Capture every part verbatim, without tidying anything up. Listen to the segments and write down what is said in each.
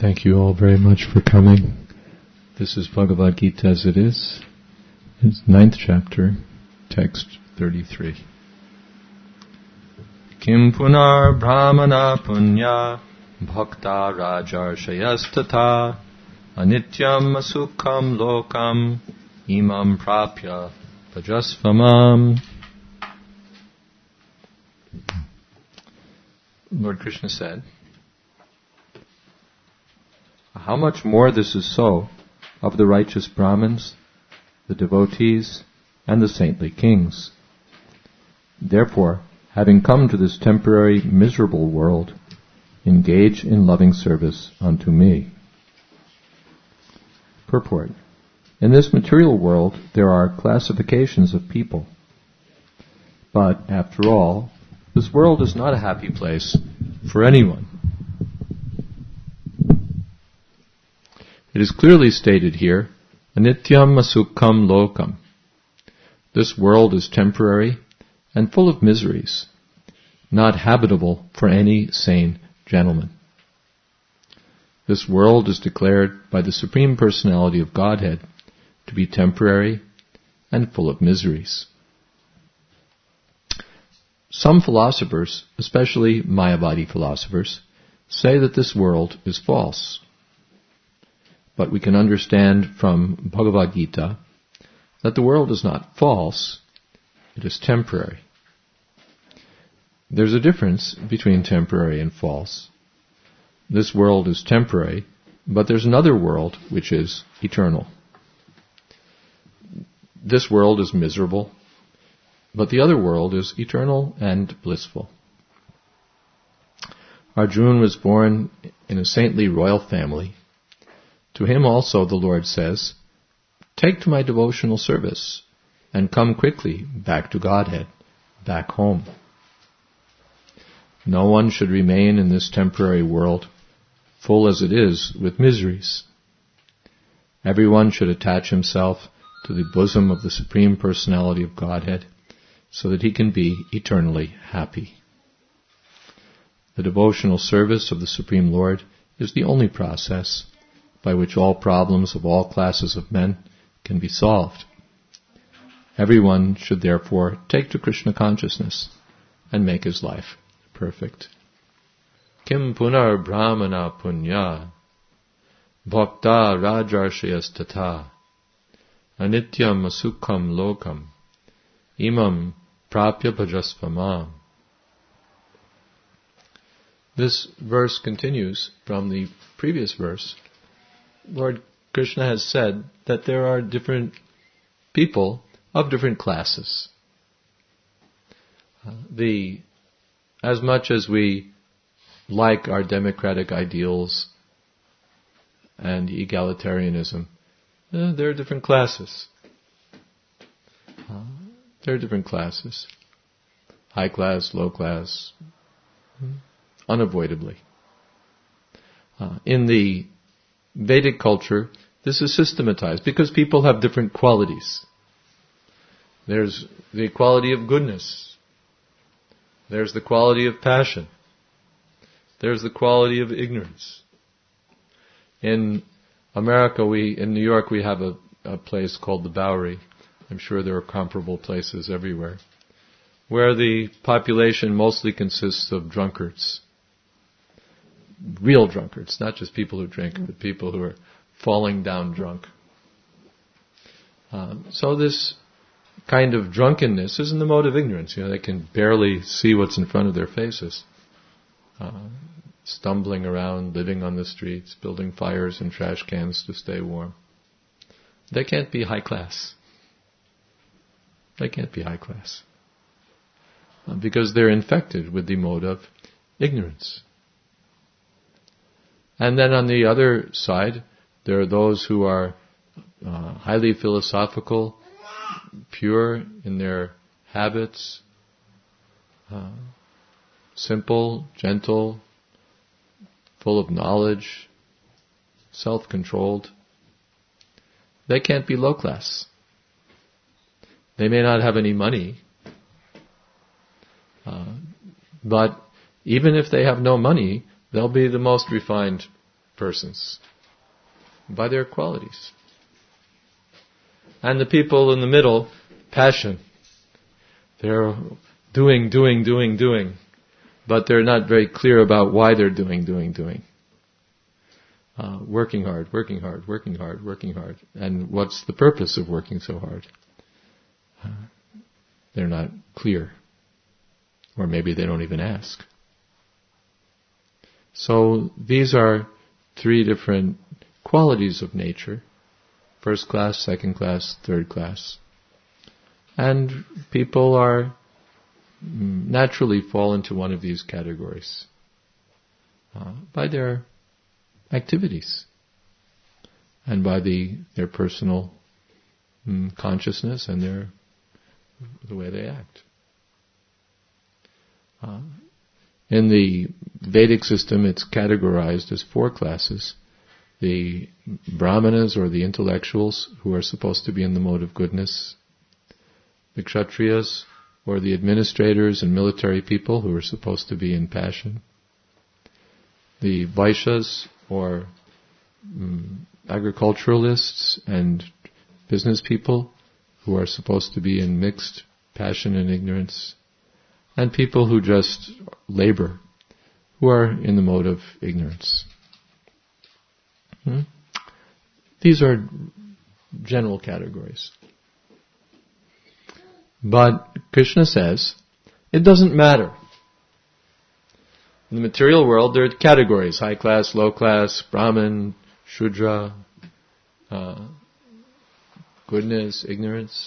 Thank you all very much for coming. This is Bhagavad Gita as it is. It's ninth chapter, text thirty-three. Kim punar brahmana punya bhakta rajarshayastata anityam asukham lokam imam prapya bhajasvamam. Lord Krishna said, how much more this is so of the righteous Brahmins, the devotees, and the saintly kings. Therefore, having come to this temporary miserable world, engage in loving service unto me. Purport. In this material world, there are classifications of people. But, after all, this world is not a happy place for anyone. It is clearly stated here, Anityam asukham lokam. This world is temporary and full of miseries, not habitable for any sane gentleman. This world is declared by the Supreme Personality of Godhead to be temporary and full of miseries. Some philosophers, especially Mayavadi philosophers, say that this world is false. But we can understand from Bhagavad Gita that the world is not false, it is temporary. There's a difference between temporary and false. This world is temporary, but there's another world which is eternal. This world is miserable, but the other world is eternal and blissful. Arjuna was born in a saintly royal family. To him also the Lord says, take to my devotional service and come quickly back to Godhead, back home. No one should remain in this temporary world, full as it is with miseries. Everyone should attach himself to the bosom of the Supreme Personality of Godhead so that he can be eternally happy. The devotional service of the Supreme Lord is the only process by which all problems of all classes of men can be solved. Everyone should therefore take to Krishna consciousness and make his life perfect. Kim punar brahmana punya bhakta rajarshayastata anityam asukham lokam imam prapya bhajasvamam. This verse continues from the previous verse. Lord Krishna has said that there are different people of different classes. Uh, the as much as we like our democratic ideals and egalitarianism, uh, there are different classes. Uh, there are different classes. High class, low class, unavoidably. Uh, in the Vedic culture, this is systematized because people have different qualities. There's the quality of goodness. There's the quality of passion. There's the quality of ignorance. In America, we, in New York, we have a, a place called the Bowery. I'm sure there are comparable places everywhere, where the population mostly consists of drunkards. Real drunkards, not just people who drink, but people who are falling down drunk. Um, so this kind of drunkenness is in the mode of ignorance. You know, they can barely see what's in front of their faces. Uh, stumbling around, living on the streets, building fires and trash cans to stay warm. They can't be high class. They can't be high class. Uh, because they're infected with the mode of ignorance. And then on the other side, there are those who are uh, highly philosophical, pure in their habits, uh, simple, gentle, full of knowledge, self-controlled. They can't be low class. They may not have any money, uh, but even if they have no money, they'll be the most refined persons? By their qualities. And the people in the middle, passion. They're doing, doing, doing, doing. But they're not very clear about why they're doing, doing, doing. Uh, working hard, working hard, working hard, working hard. And what's the purpose of working so hard? Uh, they're not clear. Or maybe they don't even ask. So these are three different qualities of nature. First class, second class, third class. And people are naturally fall into one of these categories uh, by their activities and by the their personal mm, consciousness and their the way they act. Uh, in the Vedic system, it's categorized as four classes. The Brahmanas, or the intellectuals, who are supposed to be in the mode of goodness. The Kshatriyas, or the administrators and military people, who are supposed to be in passion. The Vaishyas, or um, agriculturalists and business people, who are supposed to be in mixed passion and ignorance. And people who just labor, who are in the mode of ignorance. Hmm? These are general categories. But Krishna says, it doesn't matter. In the material world, there are categories: high class, low class, Brahmin, Shudra, uh, goodness, ignorance.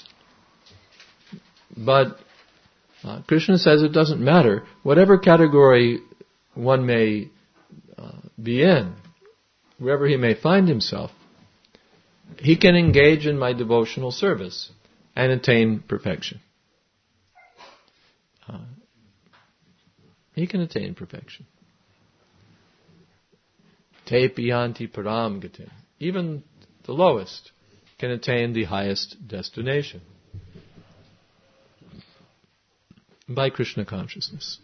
But uh, Krishna says it doesn't matter. Whatever category one may uh, be in, wherever he may find himself, he can engage in my devotional service and attain perfection. Uh, he can attain perfection. Te piyanti param gatim. Even the lowest can attain the highest destination by Krishna consciousness.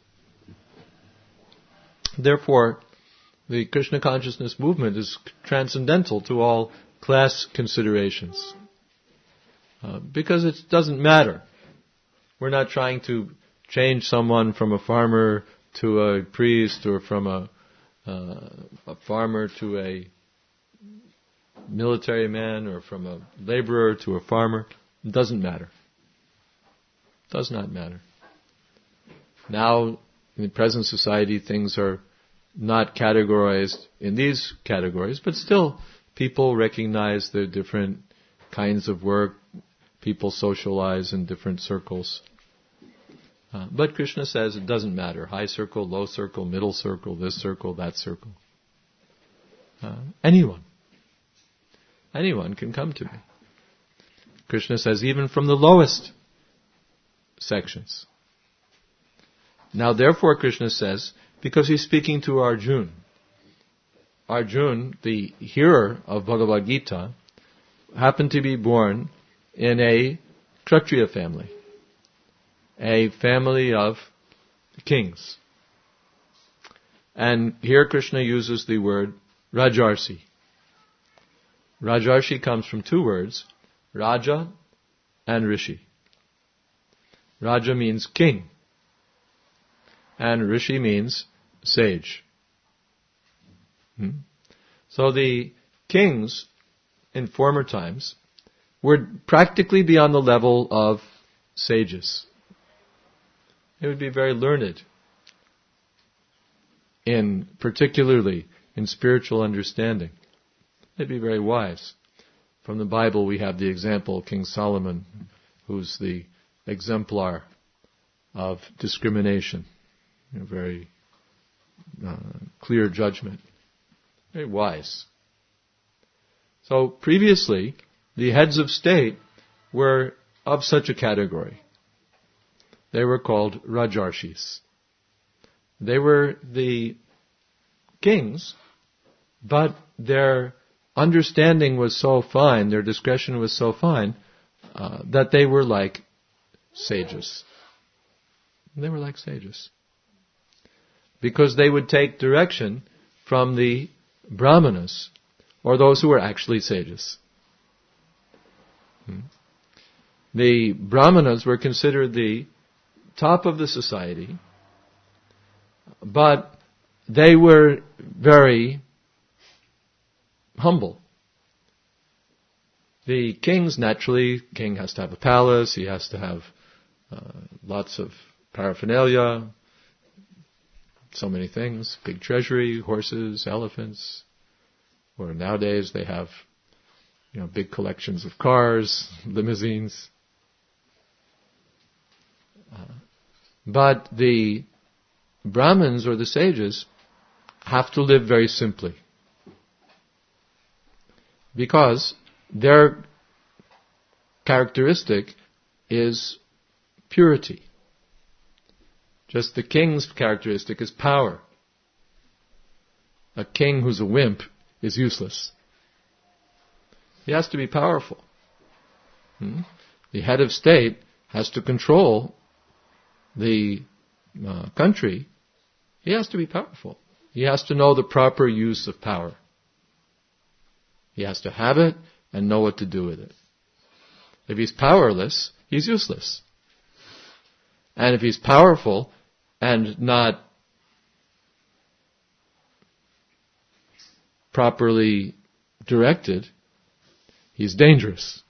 Therefore, the Krishna consciousness movement is transcendental to all class considerations. Uh, because it doesn't matter. We're not trying to change someone from a farmer to a priest, or from a, uh, a farmer to a military man, or from a laborer to a farmer. It doesn't matter. It does not matter. Now, in the present society, things are not categorized in these categories, but still people recognize the different kinds of work. People socialize in different circles. Uh, but Krishna says it doesn't matter. High circle, low circle, middle circle, this circle, that circle. Uh, anyone. Anyone can come to me. Krishna says even from the lowest sections. Now therefore Krishna says, because he's speaking to Arjuna. Arjuna, the hearer of Bhagavad Gita, happened to be born in a Kshatriya family. A family of kings. And here Krishna uses the word Rajarsi. Rajarsi comes from two words, Raja and Rishi. Raja means king. And Rishi means sage. Hmm? So the kings in former times were practically beyond the level of sages. They would be very learned in, particularly in spiritual understanding. They'd be very wise. From the Bible we have the example of King Solomon, who's the exemplar of discrimination. You know, very uh, clear judgment. Very wise. So previously, the heads of state were of such a category. They were called Rajarshis. They were the kings, but their understanding was so fine, their discretion was so fine, uh, that they were like sages. They were like sages. Because they would take direction from the brahmanas, or those who were actually sages. Hmm. The brahmanas were considered the top of the society, but they were very humble. The kings, naturally, king has to have a palace, he has to have uh, lots of paraphernalia, so many things, big treasury, horses, elephants, or nowadays they have, you know, big collections of cars, limousines. Uh, but the Brahmins or the sages have to live very simply, because their characteristic is purity. Just the king's characteristic is power. A king who's a wimp is useless. He has to be powerful. Hmm? The head of state has to control the uh, country. He has to be powerful. He has to know the proper use of power. He has to have it and know what to do with it. If he's powerless, he's useless. And if he's powerful and not properly directed, he's dangerous.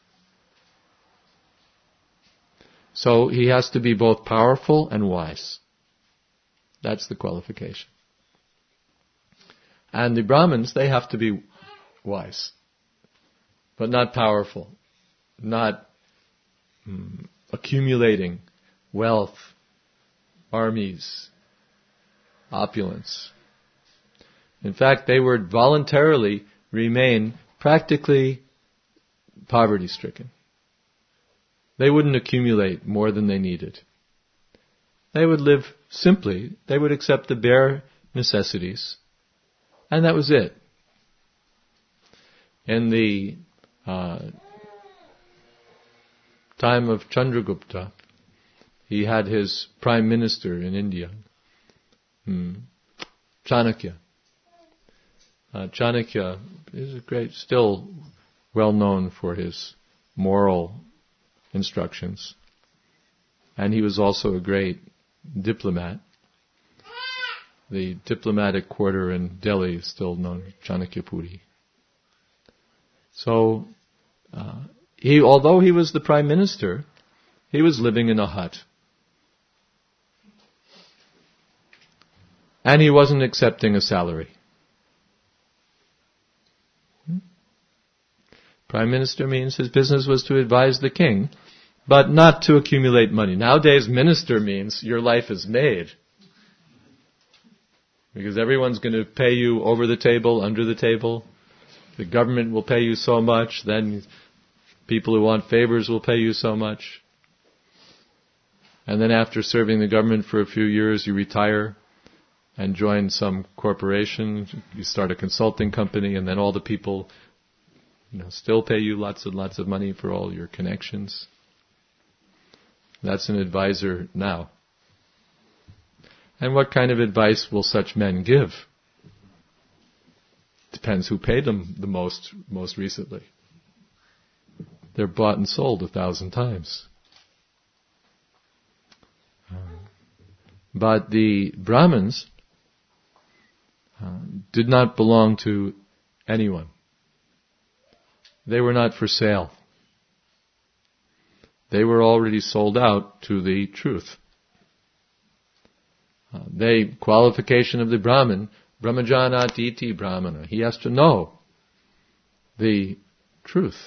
So he has to be both powerful and wise. That's the qualification. And the Brahmins, they have to be wise, but not powerful, not mm, accumulating wealth, armies, opulence. In fact, they would voluntarily remain practically poverty-stricken. They wouldn't accumulate more than they needed. They would live simply. They would accept the bare necessities, and that was it. In the uh, time of Chandragupta, he had his prime minister in India, hmm, Chanakya. Uh, Chanakya is a great, still well known for his moral instructions. And he was also a great diplomat. The diplomatic quarter in Delhi is still known as Chanakyapuri. So, uh, he, although he was the prime minister, he was living in a hut. And he wasn't accepting a salary. Hmm? Prime minister means his business was to advise the king, but not to accumulate money. Nowadays, minister means your life is made. Because everyone's going to pay you over the table, under the table. The government will pay you so much, then people who want favors will pay you so much. And then after serving the government for a few years, you retire and join some corporation, you start a consulting company, and then all the people, you know, still pay you lots and lots of money for all your connections. That's an advisor now. And what kind of advice will such men give? Depends who paid them the most, most recently. They're bought and sold a thousand times. But the Brahmins uh, did not belong to anyone. They were not for sale. They were already sold out to the truth. Uh, they, qualification of the Brahmin, Brahmajanat iti Brahmana. He has to know the truth.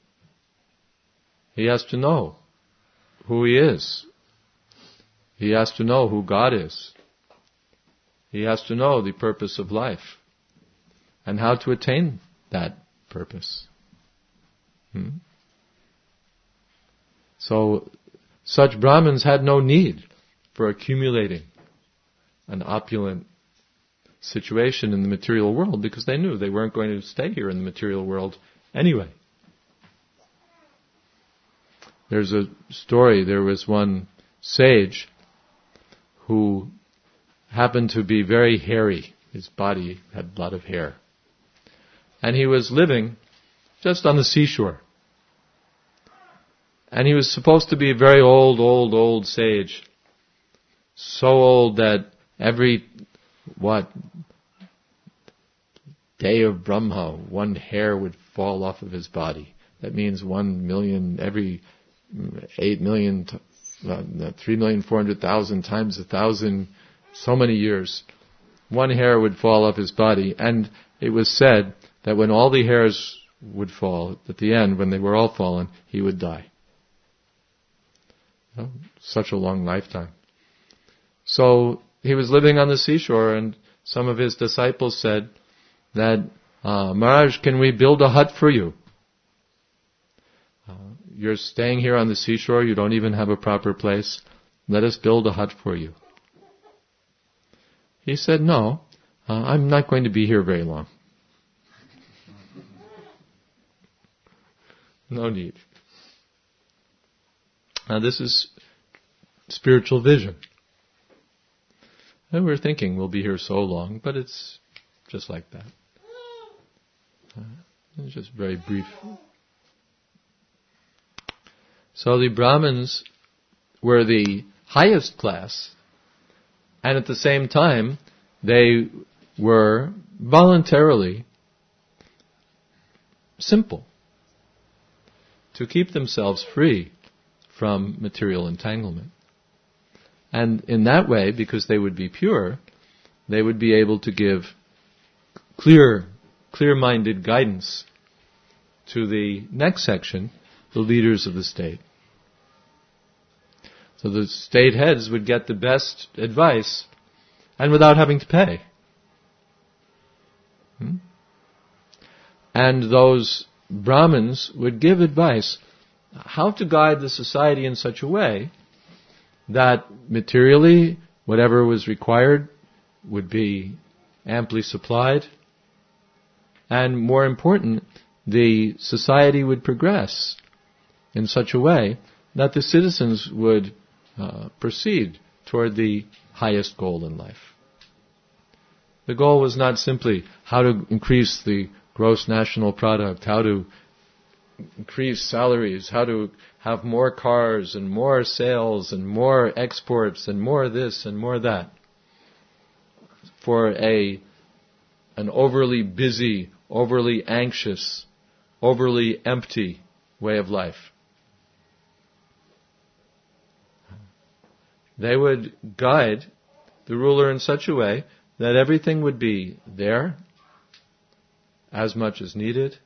He has to know who he is. He has to know who God is. He has to know the purpose of life and how to attain that purpose. Hmm? So, such Brahmins had no need for accumulating an opulent situation in the material world because they knew they weren't going to stay here in the material world anyway. There's a story, there was one sage who happened to be very hairy. his body had a lot of hair. And he was living just on the seashore. And he was supposed to be a very old, old, old sage. So old that every, what, day of Brahma, one hair would fall off of his body. That means one million, every eight million, uh, three million four hundred thousand times a thousand, so many years, one hair would fall off his body. And it was said that when all the hairs would fall, at the end, when they were all fallen, he would die. You know, such a long lifetime. So he was living on the seashore, and some of his disciples said that, uh, Maharaj, can we build a hut for you? Uh, you're staying here on the seashore, you don't even have a proper place. Let us build a hut for you. He said, no, uh, I'm not going to be here very long. No need. Now this is spiritual vision. And we're thinking we'll be here so long, but it's just like that. Uh, it's just very brief. So the Brahmins were the highest class, and at the same time, they were voluntarily simple to keep themselves free from material entanglement. And in that way, because they would be pure, they would be able to give clear, clear-minded guidance to the next section, the leaders of the state. So the state heads would get the best advice, and without having to pay. Hmm? And those Brahmins would give advice how to guide the society in such a way that materially, whatever was required would be amply supplied, and more important, the society would progress in such a way that the citizens would uh, proceed toward the highest goal in life. The goal was not simply how to increase the gross national product, how to increase salaries, how to have more cars and more sales and more exports and more this and more that. For a an overly busy, overly anxious, overly empty way of life. They would guide the ruler in such a way that everything would be there, as much as needed,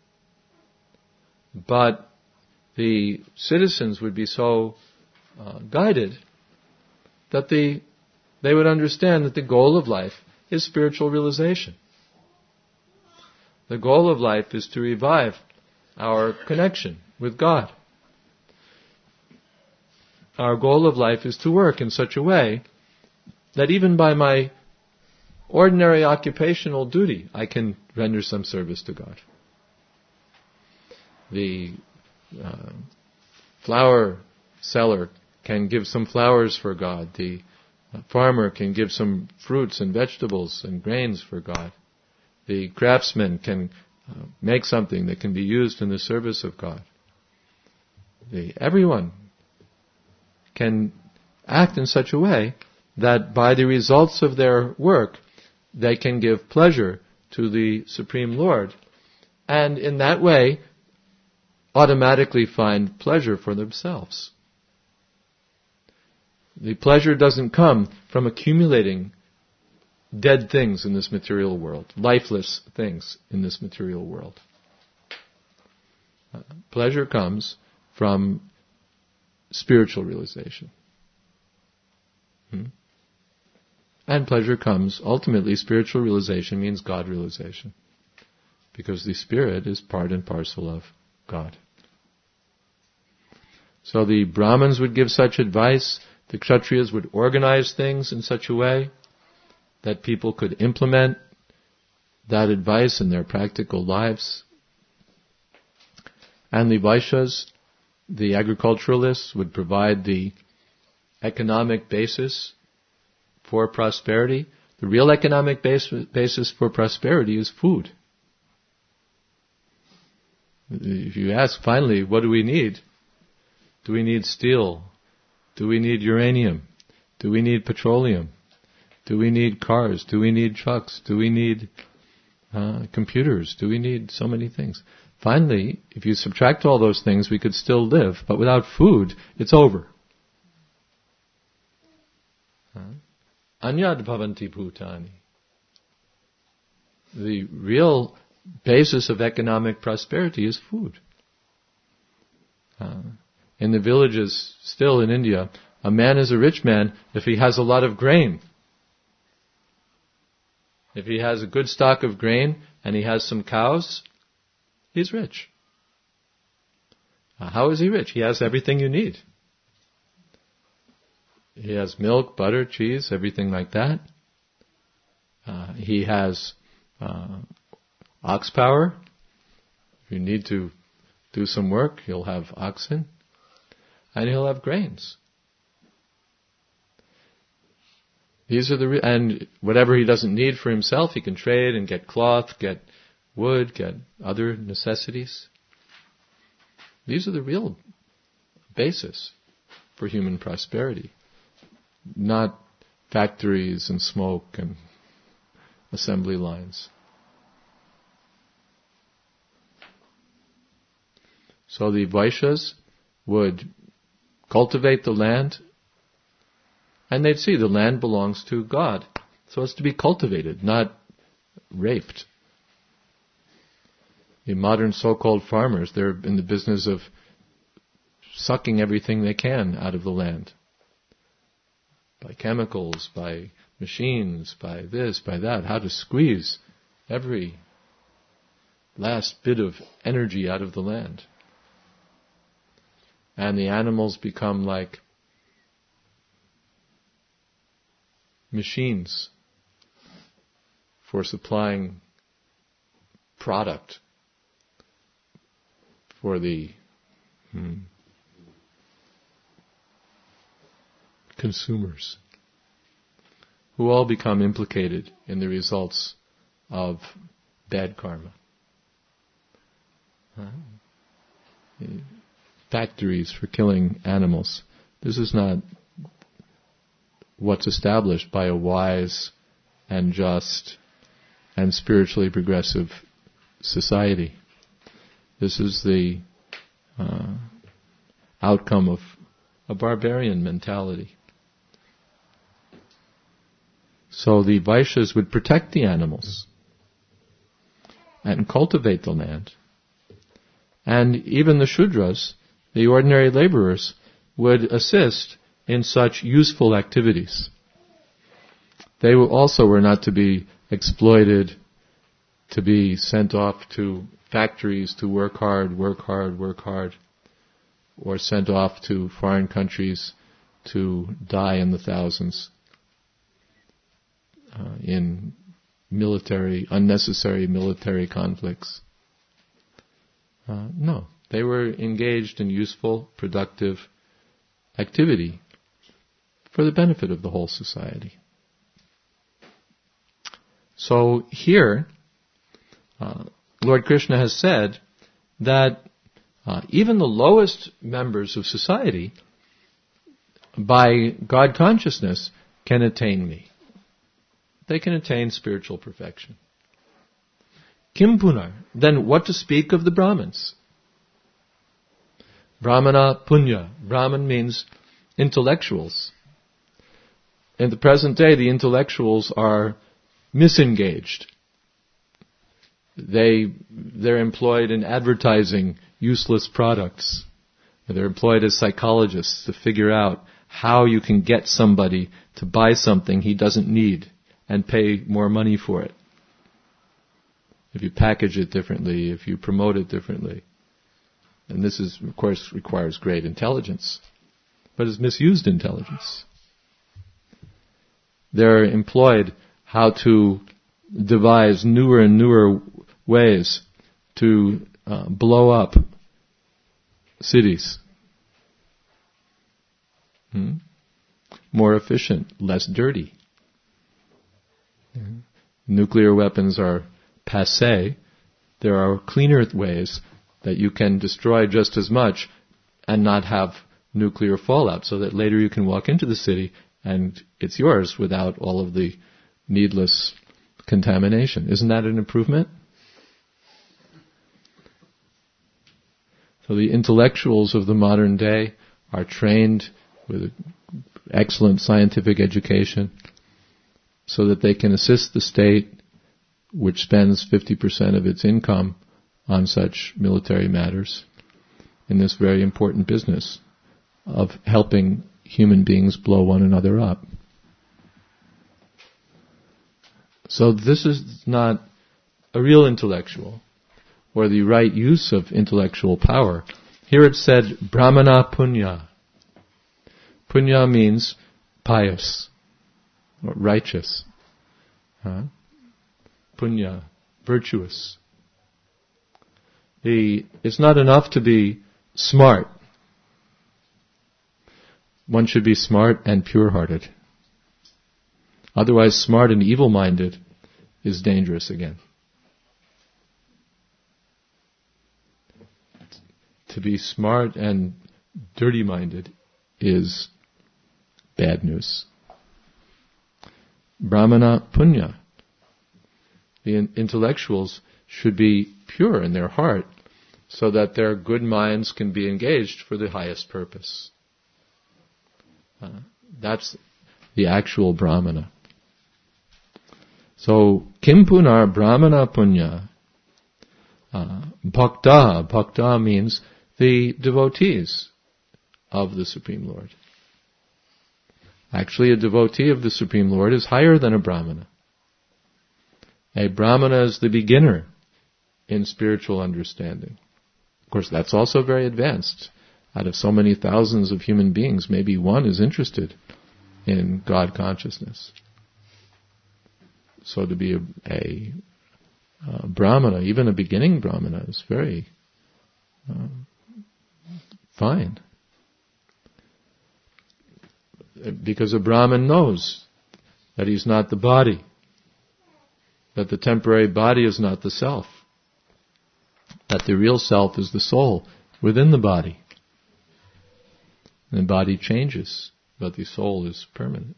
but the citizens would be so uh, guided that the, they would understand that the goal of life is spiritual realization. The goal of life is to revive our connection with God. Our goal of life is to work in such a way that even by my ordinary occupational duty, I can render some service to God. The uh, flower seller can give some flowers for God. The uh, farmer can give some fruits and vegetables and grains for God. The craftsman can uh, make something that can be used in the service of God. The, everyone can act in such a way that by the results of their work, they can give pleasure to the Supreme Lord, and in that way automatically find pleasure for themselves. The pleasure doesn't come from accumulating dead things in this material world, lifeless things in this material world. Uh, pleasure comes from spiritual realization. Hmm? And pleasure comes, ultimately, spiritual realization means God realization. Because the spirit is part and parcel of God. So the Brahmins would give such advice, the Kshatriyas would organize things in such a way that people could implement that advice in their practical lives. And the Vaishyas, the agriculturalists, would provide the economic basis for prosperity. The real economic base, basis for prosperity is food. If you ask finally, what do we need? Do we need steel? Do we need uranium? Do we need petroleum? Do we need cars? Do we need trucks? Do we need uh, computers? Do we need so many things? Finally, if you subtract all those things, we could still live. But without food, it's over. Anyad bhavanti bhutani. The real basis of economic prosperity is food. Uh, in the villages, still in India, a man is a rich man if he has a lot of grain. If he has a good stock of grain and he has some cows, he's rich. Uh, how is he rich? He has everything you need. He has milk, butter, cheese, everything like that. Uh, he has uh, ox power. If you need to do some work, he'll have oxen. And he'll have grains. These are the, re- and whatever he doesn't need for himself, he can trade and get cloth, get wood, get other necessities. These are the real basis for human prosperity. Not factories and smoke and assembly lines. So the Vaishyas would cultivate the land, and they'd see the land belongs to God. So it's to be cultivated, not raped. The modern so-called farmers, they're in the business of sucking everything they can out of the land. By chemicals, by machines, by this, by that, how to squeeze every last bit of energy out of the land. And the animals become like machines for supplying product for the hmm, consumers, who all become implicated in the results of bad karma. Huh? Factories for killing animals. This is not what's established by a wise and just and spiritually progressive society. This is the uh, outcome of a barbarian mentality. So the Vaishyas would protect the animals and cultivate the land. And even the Shudras, the ordinary laborers, would assist in such useful activities. They also were not to be exploited, to be sent off to factories to work hard, work hard, work hard, or sent off to foreign countries to die in the thousands uh, in military, unnecessary military conflicts. Uh, no, they were engaged in useful, productive activity for the benefit of the whole society. So here, uh, Lord Krishna has said that uh, even the lowest members of society, by God consciousness, can attain me. They can attain spiritual perfection. Kim punar, then what to speak of the Brahmins? Brahmana punya. Brahman means intellectuals. In the present day, the intellectuals are misengaged. They, they're employed in advertising useless products. They're employed as psychologists to figure out how you can get somebody to buy something he doesn't need and pay more money for it. If you package it differently, if you promote it differently. And this is, of course, requires great intelligence, but it's misused intelligence. They're employed how to devise newer and newer ways to uh, blow up cities. Hmm? More efficient, less dirty. Nuclear weapons are passé. There are cleaner ways that you can destroy just as much and not have nuclear fallout, so that later you can walk into the city and it's yours without all of the needless contamination. Isn't that an improvement? So the intellectuals of the modern day are trained with excellent scientific education so that they can assist the state, which spends fifty percent of its income on such military matters, in this very important business of helping human beings blow one another up. So this is not a real intellectual, or the right use of intellectual power. Here it said, Brahmana Punya. Punya means pious, or righteous. Huh? Punya, virtuous. The, it's not enough to be smart. One should be smart and pure-hearted. Otherwise, smart and evil-minded is dangerous again. To be smart and dirty-minded is bad news. Brahmana Punya. The in- intellectuals should be pure in their heart so that their good minds can be engaged for the highest purpose. Uh, that's the actual Brahmana. So, Kim Punar Brahmana Punya. Uh, bhakta. Bhakta means the devotees of the Supreme Lord. Actually, a devotee of the Supreme Lord is higher than a Brahmana. A Brahmana is the beginner in spiritual understanding. Of course, that's also very advanced. Out of so many thousands of human beings, maybe one is interested in God consciousness. So to be a, a, a Brahmana, even a beginning Brahmana, is very uh, fine. Because a Brahmin knows that he's not the body, that the temporary body is not the self, that the real self is the soul within the body. And the body changes, but the soul is permanent.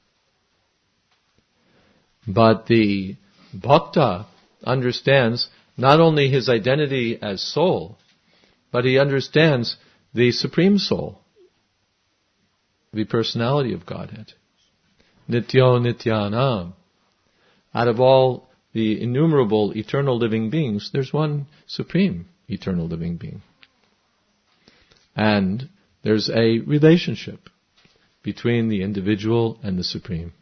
But the bhakta understands not only his identity as soul, but he understands the Supreme Soul, the personality of Godhead. Nityo Nityanam. Out of all the innumerable eternal living beings, there's one supreme eternal living being. And there's a relationship between the individual and the Supreme.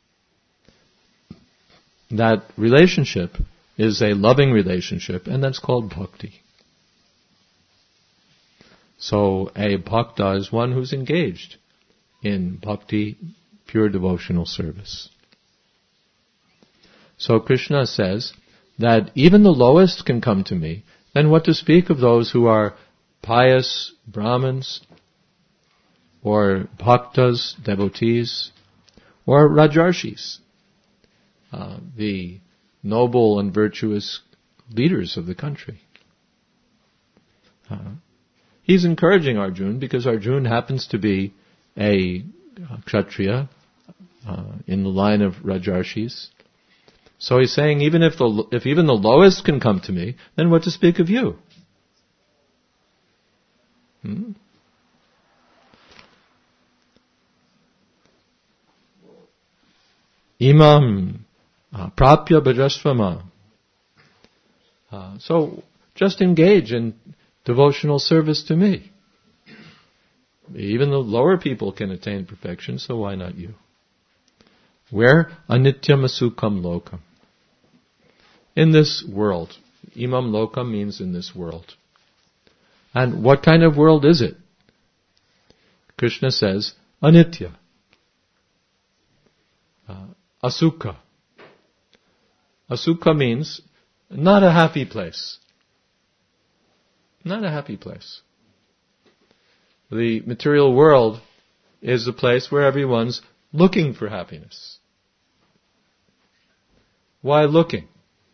That relationship is a loving relationship, and that's called bhakti. So a bhakta is one who's engaged in bhakti, pure devotional service. So Krishna says that even the lowest can come to me, then what to speak of those who are pious Brahmins, or bhaktas, devotees, or rajarshis, uh, the noble and virtuous leaders of the country. Uh, he's encouraging Arjuna because Arjuna happens to be a kshatriya uh, in the line of rajarshis. So he's saying, even if the if even the lowest can come to me, then what to speak of you? Hmm? Imam uh, prapya bhajasvama. Uh, so just engage in devotional service to me. Even the lower people can attain perfection, so why not you? Where? Anityam asukam lokam. In this world. Imam lokam means in this world. And what kind of world is it? Krishna says, anitya. Uh, asukha. Asukha means not a happy place. Not a happy place. The material world is a place where everyone's looking for happiness. Why looking?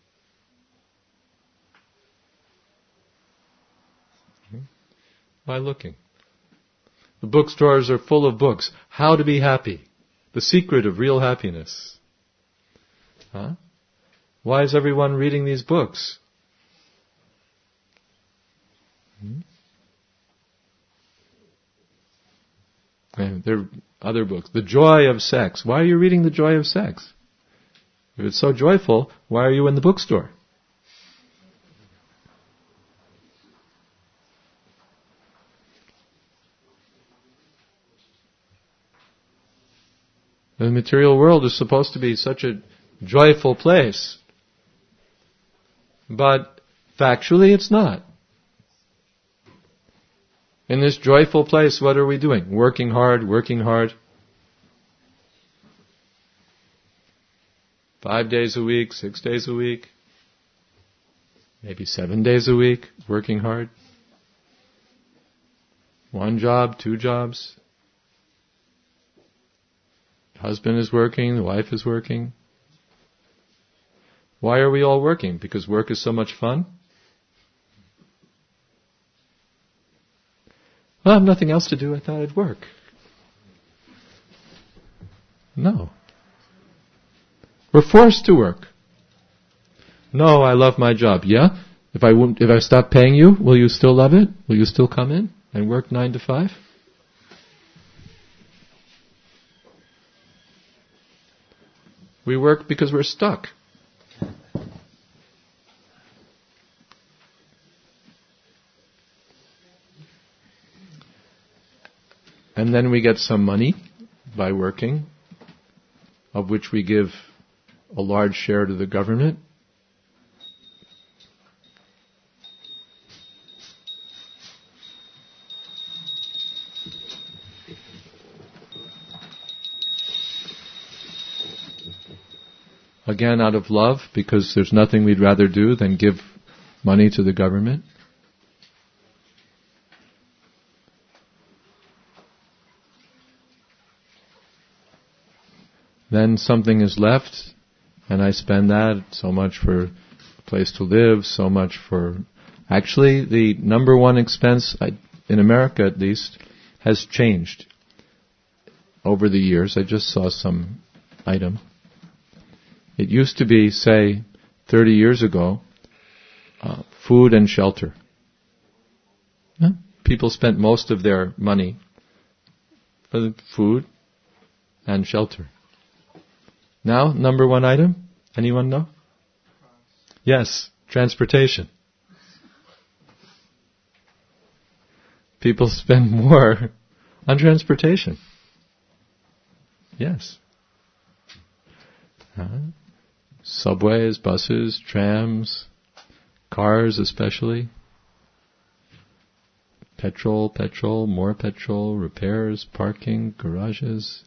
Why looking? The bookstores are full of books. How to be happy. The secret of real happiness. Huh? Why is everyone reading these books? Hmm? And there are other books. The Joy of Sex. Why are you reading The Joy of Sex? If it's so joyful, why are you in the bookstore? The material world is supposed to be such a joyful place. But factually it's not. In this joyful place, what are we doing? Working hard, working hard. Five days a week, six days a week. Maybe seven days a week, working hard. One job, two jobs. Husband is working, the wife is working. Why are we all working? Because work is so much fun? Well, I have nothing else to do, I thought I'd work. No. We're forced to work. No, I love my job. Yeah? If I won't, if I stop paying you, will you still love it? Will you still come in and work nine to five? We work because we're stuck. And then we get some money by working, of which we give a large share to the government. Again, out of love, because there's nothing we'd rather do than give money to the government. Then something is left, and I spend that, so much for a place to live, so much for... Actually, the number one expense, in America at least, has changed over the years. I just saw some item. It used to be, say, thirty years ago, uh, food and shelter. Yeah? People spent most of their money for the food and shelter. Now, number one item? Anyone know? Yes, transportation. People spend more on transportation. Yes. Uh, subways, buses, trams, cars especially. Petrol, petrol, more petrol, repairs, parking, garages.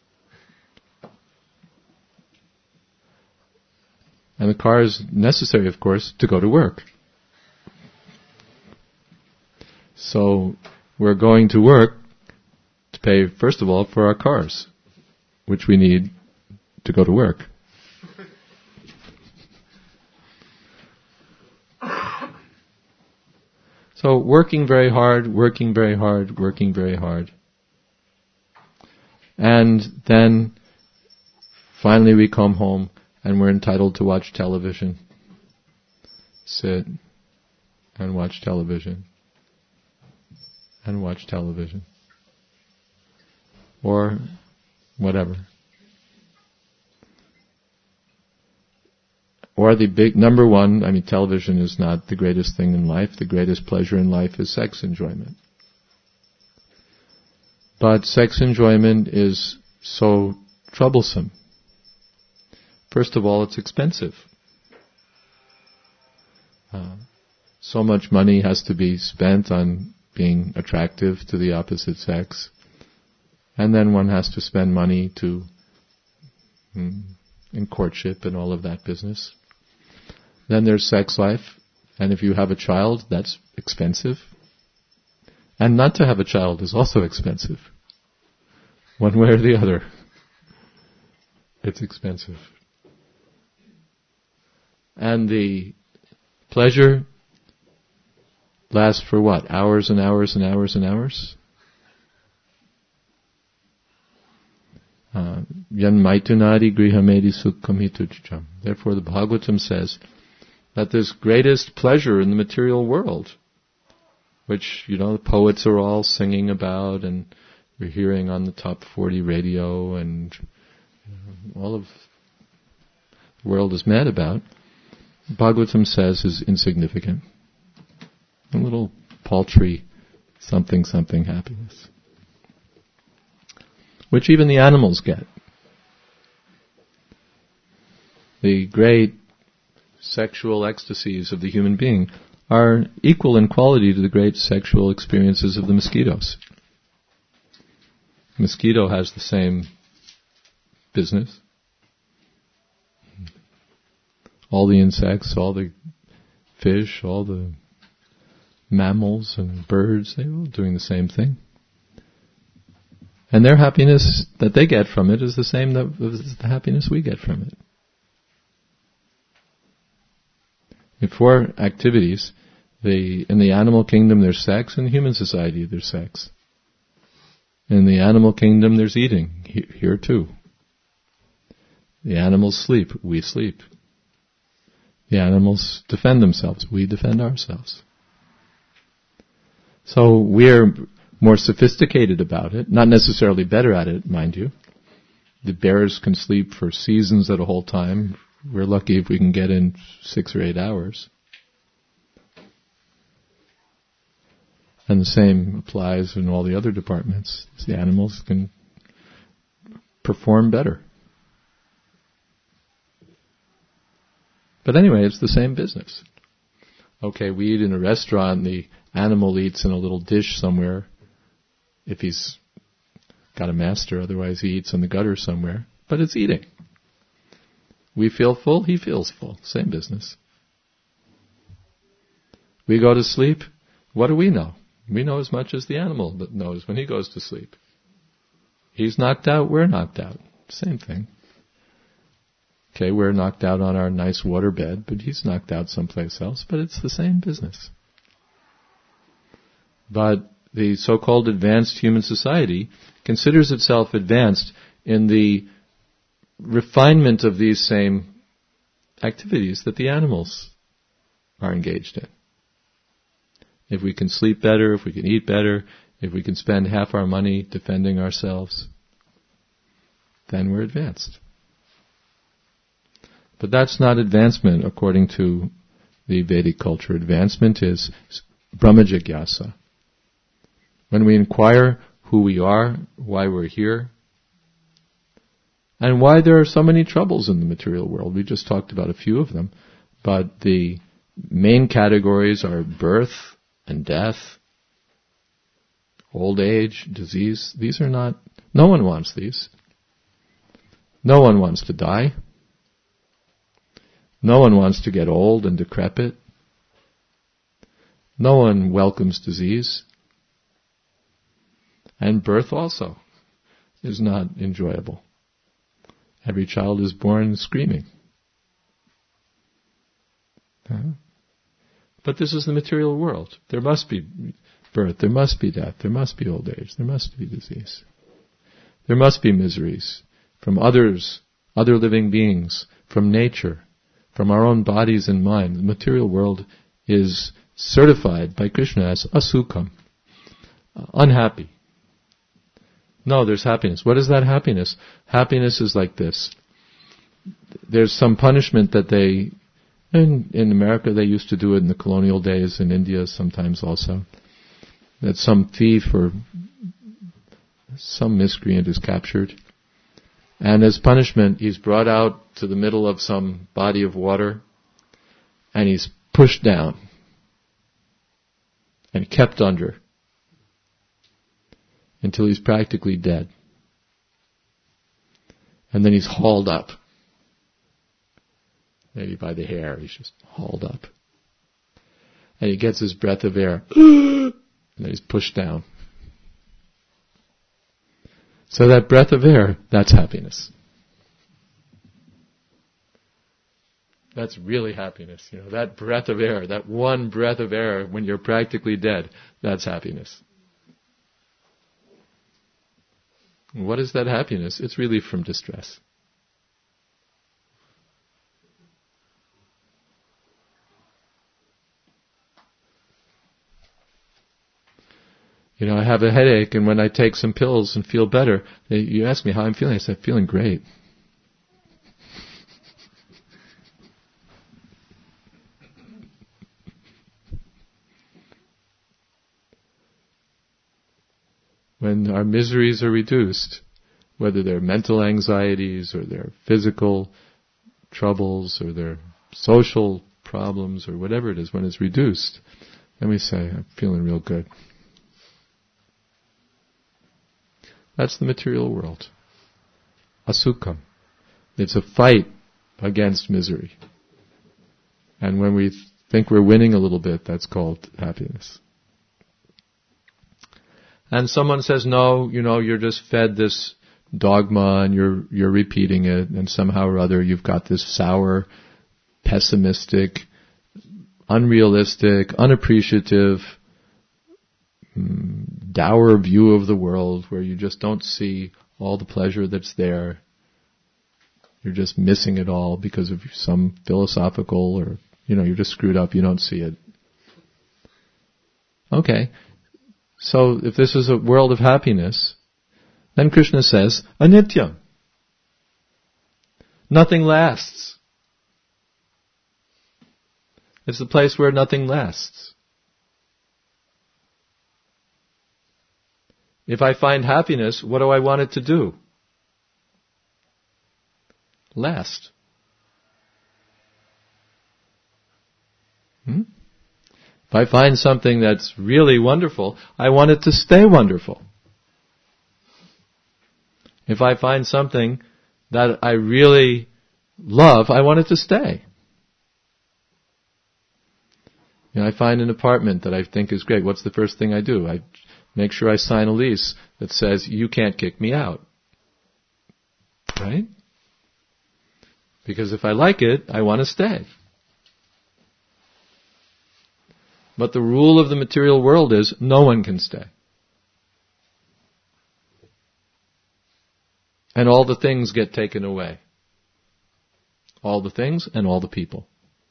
And the car is necessary, of course, to go to work. So we're going to work to pay, first of all, for our cars, which we need to go to work. So working very hard, working very hard, working very hard. And then finally we come home and we're entitled to watch television. Sit and watch television. And watch television. Or whatever. Or the big, number one, I mean, television is not the greatest thing in life. The greatest pleasure in life is sex enjoyment. But sex enjoyment is so troublesome. First of all, it's expensive. Uh, so much money has to be spent on being attractive to the opposite sex. And then one has to spend money to mm, in courtship and all of that business. Then there's sex life. And if you have a child, that's expensive. And not to have a child is also expensive. One way or the other. It's expensive. And the pleasure lasts for what? Hours and hours and hours and hours? Yan maitunadi grihamedi sukkhamitucham. Therefore the Bhagavatam says that this greatest pleasure in the material world, which, you know, the poets are all singing about and we're hearing on the top forty radio and you know, all of the world is mad about, Bhagavatam says is insignificant. A little paltry something something happiness, which even the animals get. The great sexual ecstasies of the human being are equal in quality to the great sexual experiences of the mosquitoes. Mosquito has the same business. All the insects, all the fish, all the mammals and birds, they're all doing the same thing. And their happiness that they get from it is the same that, as the happiness we get from it. In four activities, the, in the animal kingdom there's sex, in the human society there's sex. In the animal kingdom there's eating, he, here too. The animals sleep, we sleep. The animals defend themselves, we defend ourselves. So we're more sophisticated about it, not necessarily better at it, mind you. The bears can sleep for seasons at a whole time. We're lucky if we can get in six or eight hours. And the same applies in all the other departments. The animals can perform better. But anyway, it's the same business. Okay, we eat in a restaurant, the animal eats in a little dish somewhere, if he's got a master, otherwise he eats in the gutter somewhere. But it's eating. We feel full, he feels full. Same business. We go to sleep, what do we know? We know as much as the animal knows when he goes to sleep. He's knocked out, we're knocked out. Same thing. Okay, we're knocked out on our nice water bed, but he's knocked out someplace else, but it's the same business. But the so-called advanced human society considers itself advanced in the refinement of these same activities that the animals are engaged in. If we can sleep better, if we can eat better, if we can spend half our money defending ourselves, then we're advanced. But that's not advancement according to the Vedic culture. Advancement is Brahma Jigyasa. When we inquire who we are, why we're here, and why there are so many troubles in the material world. We just talked about a few of them, but the main categories are birth and death, old age, disease. These are not, no one wants these. No one wants to die. No one wants to get old and decrepit. No one welcomes disease. And birth also is not enjoyable. Every child is born screaming. Uh-huh. But this is the material world. There must be birth, there must be death, there must be old age, there must be disease. There must be miseries from others, other living beings, from nature, from our own bodies and mind. The material world is certified by Krishna as asukham, uh, unhappy. No, there's happiness. What is that happiness? Happiness is like this. There's some punishment that they, in, in America they used to do it in the colonial days, in India sometimes also, that some thief or some miscreant is captured, and as punishment he's brought out to the middle of some body of water, and he's pushed down, and kept under, until he's practically dead. And then he's hauled up. Maybe by the hair, he's just hauled up. And he gets his breath of air. And then he's pushed down. So that breath of air, that's happiness. That's really happiness. You know, that breath of air, that one breath of air when you're practically dead, that's happiness. What is that happiness? It's relief from distress. You know, I have a headache, and when I take some pills and feel better, they, you ask me how I'm feeling. I say, I'm feeling great. When our miseries are reduced, whether they're mental anxieties or they're physical troubles or they're social problems or whatever it is, when it's reduced, then we say, I'm feeling real good. That's the material world. Asukham. It's a fight against misery. And when we think we're winning a little bit, that's called happiness. And someone says, no, you know, you're just fed this dogma and you're you're repeating it, and somehow or other you've got this sour, pessimistic, unrealistic, unappreciative, mm, dour view of the world where you just don't see all the pleasure that's there. You're just missing it all because of some philosophical or, you know, you're just screwed up, you don't see it. Okay. So if this is a world of happiness, then Krishna says, anityam. Nothing lasts. It's the place where nothing lasts. If I find happiness, what do I want it to do? Last. Hmm? If I find something that's really wonderful, I want it to stay wonderful. If I find something that I really love, I want it to stay. You know, I find an apartment that I think is great. What's the first thing I do? I make sure I sign a lease that says, you can't kick me out. Right? Because if I like it, I want to stay. But the rule of the material world is no one can stay. And all the things get taken away. All the things and all the people.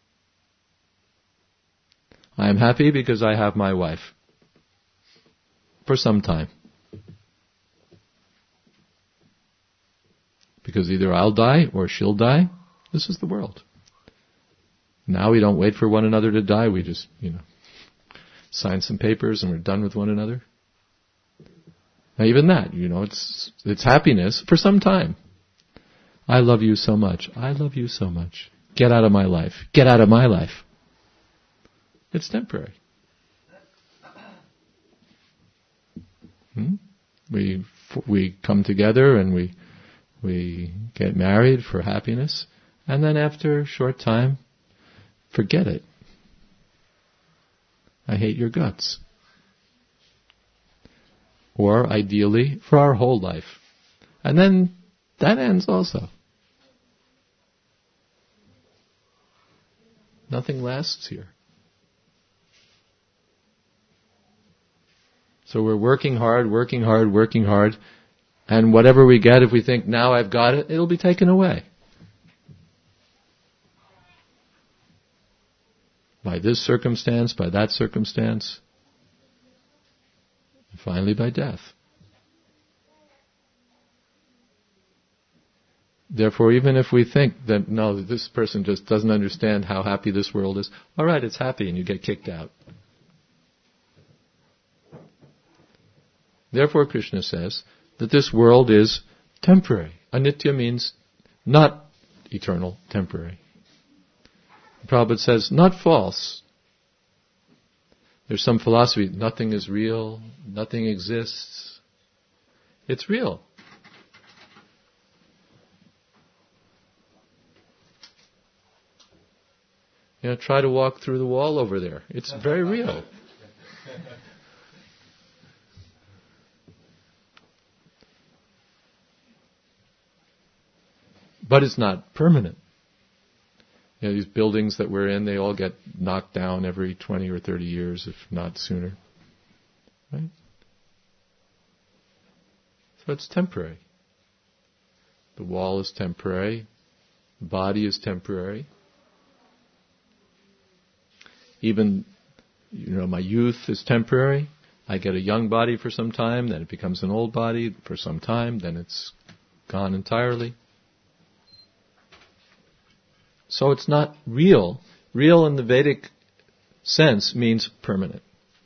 I am happy because I have my wife. For some time. Because either I'll die or she'll die. This is the world. Now we don't wait for one another to die. We just, you know, sign some papers and we're done with one another. Now even that, you know, it's it's happiness for some time. I love you so much. I love you so much. Get out of my life. Get out of my life. It's temporary. Hmm? We we come together and we we get married for happiness, and then after a short time, forget it. I hate your guts. Or ideally, for our whole life. And then that ends also. Nothing lasts here. So we're working hard, working hard, working hard, and whatever we get, if we think, now I've got it, it'll be taken away. By this circumstance, by that circumstance, and finally by death. Therefore, even if we think that, no, this person just doesn't understand how happy this world is, all right, it's happy, and you get kicked out. Therefore, Krishna says that this world is temporary. Anitya means not eternal, temporary. Prabhupada says, not false. There's some philosophy, nothing is real, nothing exists. It's real. You know, try to walk through the wall over there. It's very real. But it's not permanent. You know, these buildings that we're in, they all get knocked down every twenty or thirty years, if not sooner. Right? So it's temporary. The wall is temporary. The body is temporary. Even, you know, my youth is temporary. I get a young body for some time, then it becomes an old body for some time, then it's gone entirely. So it's not real. Real in the Vedic sense means permanent.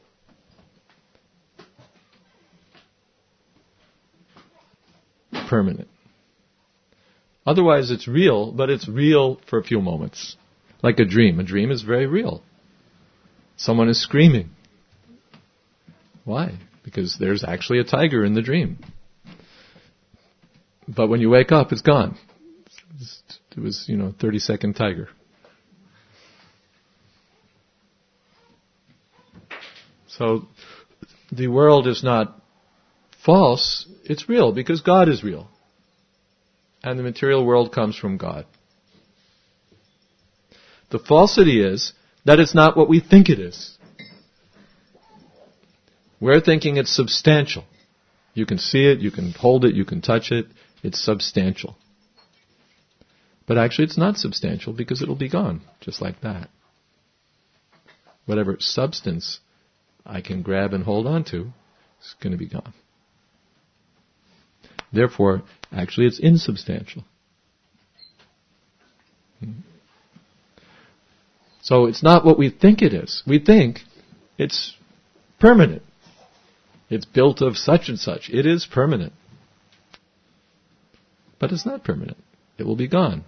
Permanent. Otherwise it's real, but it's real for a few moments. Like a dream. A dream is very real. Someone is screaming. Why? Because there's actually a tiger in the dream. But when you wake up, it's gone. It was, you know, thirty-second tiger. So the world is not false, it's real because God is real. And the material world comes from God. The falsity is that it's not what we think it is. We're thinking it's substantial. You can see it, you can hold it, you can touch it. It's substantial. But actually it's not substantial because it'll be gone, just like that. Whatever substance I can grab and hold on to is going to be gone. Therefore, actually it's insubstantial. So it's not what we think it is. We think it's permanent. It's built of such and such. It is permanent. But it's not permanent. It will be gone.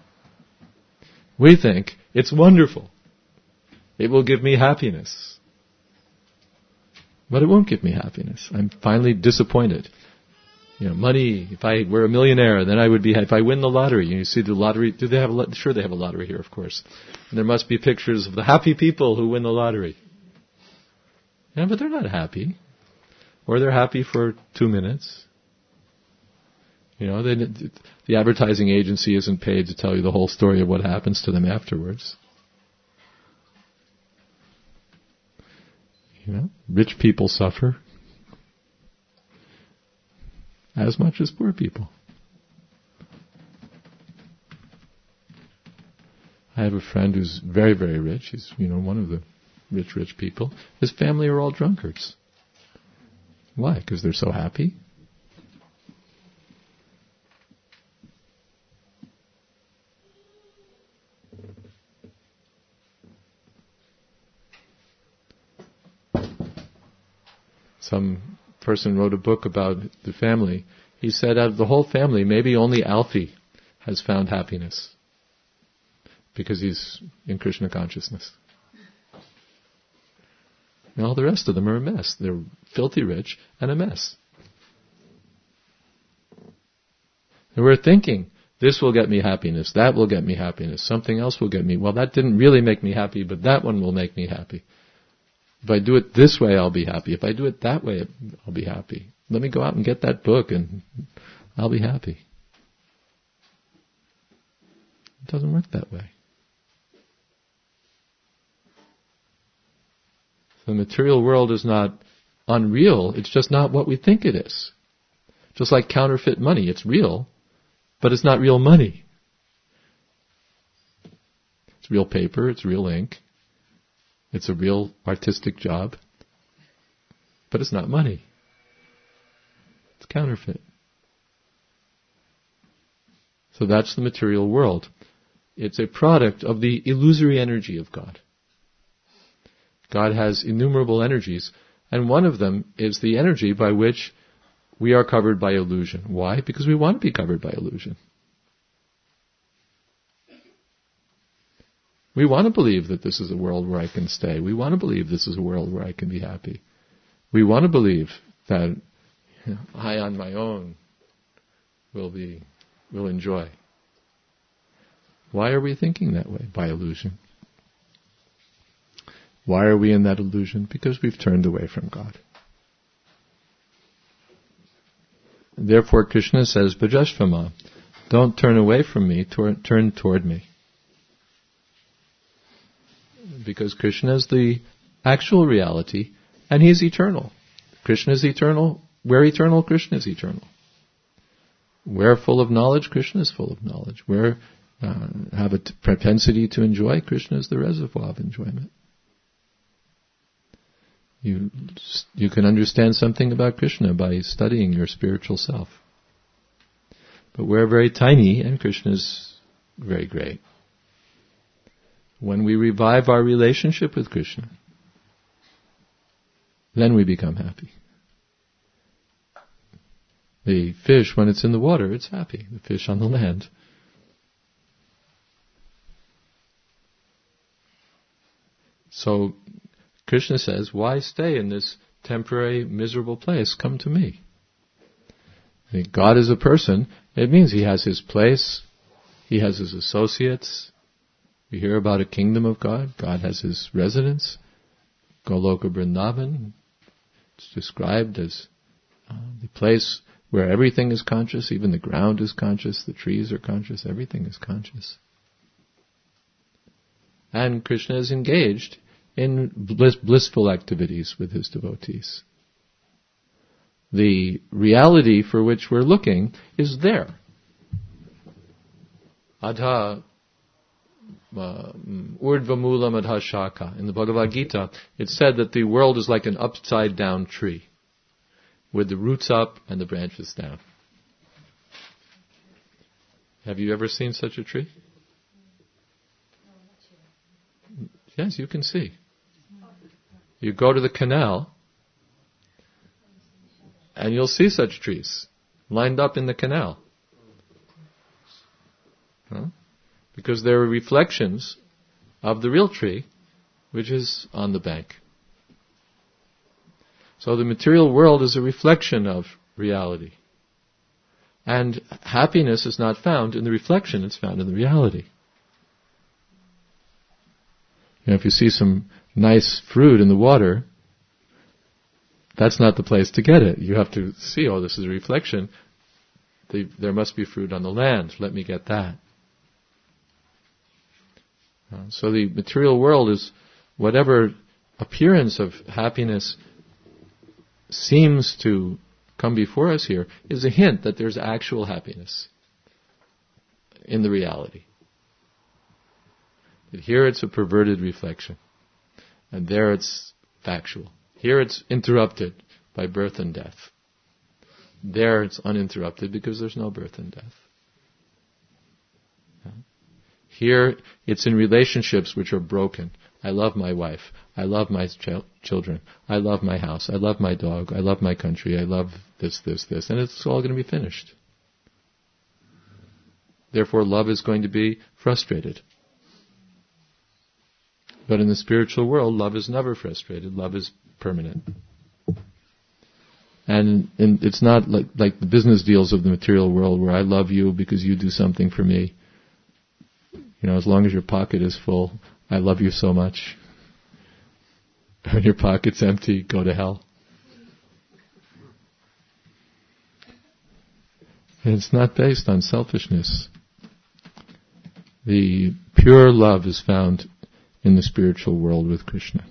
We think it's wonderful. It will give me happiness. But it won't give me happiness. I'm finally disappointed. You know, money, if I were a millionaire, then I would be, if I win the lottery, you see the lottery, do they have a, sure they have a lottery here, of course. And there must be pictures of the happy people who win the lottery. Yeah, but they're not happy. Or they're happy for two minutes. You know, they, the advertising agency isn't paid to tell you the whole story of what happens to them afterwards. You know, rich people suffer as much as poor people. I have a friend who's very, very rich. He's, you know, one of the rich, rich people. His family are all drunkards. Why? Because they're so happy? Some person wrote a book about the family. He said out of the whole family, maybe only Alfie has found happiness because he's in Krishna consciousness. And all the rest of them are a mess. They're filthy rich and a mess. And we're thinking, this will get me happiness, that will get me happiness, something else will get me. Well, that didn't really make me happy, but that one will make me happy. If I do it this way, I'll be happy. If I do it that way, I'll be happy. Let me go out and get that book and I'll be happy. It doesn't work that way. The material world is not unreal, it's just not what we think it is. Just like counterfeit money, it's real, but it's not real money. It's real paper, it's real ink. It's a real artistic job, but it's not money. It's counterfeit. So that's the material world. It's a product of the illusory energy of God. God has innumerable energies, and one of them is the energy by which we are covered by illusion. Why? Because we want to be covered by illusion. We want to believe that this is a world where I can stay. We want to believe this is a world where I can be happy. We want to believe that, you know, I on my own will be, will enjoy. Why are we thinking that way? By illusion. Why are we in that illusion? Because we've turned away from God. Therefore Krishna says, Bhajashvama, don't turn away from me, tor- turn toward me. because Krishna is the actual reality, and He's eternal. Krishna is eternal. We're eternal. Krishna is eternal. We're full of knowledge. Krishna is full of knowledge. We're uh, have a t- propensity to enjoy. Krishna is the reservoir of enjoyment. You you can understand something about Krishna by studying your spiritual self. But we're very tiny, and Krishna is very great. When we revive our relationship with Krishna, then we become happy. The fish, when it's in the water, it's happy. The fish on the land. So, Krishna says, why stay in this temporary, miserable place? Come to me. If God is a person, it means He has His place, He has His associates. We hear about a kingdom of God. God has His residence. Goloka Vrindavan. It's described as uh, the place where everything is conscious, even the ground is conscious, the trees are conscious, everything is conscious. And Krishna is engaged in bliss, blissful activities with His devotees. The reality for which we're looking is there. Adha uh, Urdhva Moolam Adha Shaka. In the Bhagavad Gita, it's said that the world is like an upside down tree, with the roots up and the branches down. Have you ever seen such a tree? Yes, you can see. You go to the canal, and you'll see such trees lined up in the canal. Huh? Because they're reflections of the real tree, which is on the bank. So the material world is a reflection of reality. And happiness is not found in the reflection, it's found in the reality. You know, if you see some nice fruit in the water, that's not the place to get it. You have to see, oh, this is a reflection. The, there must be fruit on the land. Let me get that. Uh, so the material world is whatever appearance of happiness seems to come before us here is a hint that there's actual happiness in the reality. That here it's a perverted reflection, and there it's factual. Here it's interrupted by birth and death. There it's uninterrupted because there's no birth and death. Here it's in relationships which are broken. I love my wife. I love my ch- children. I love my house. I love my dog. I love my country. I love this, this, this. And it's all going to be finished. Therefore, love is going to be frustrated. But in the spiritual world, love is never frustrated. Love is permanent. And, and it's not like, like the business deals of the material world where I love you because you do something for me. You know, as long as your pocket is full, I love you so much. When your pocket's empty, go to hell. And it's not based on selfishness. The pure love is found in the spiritual world with Krishna.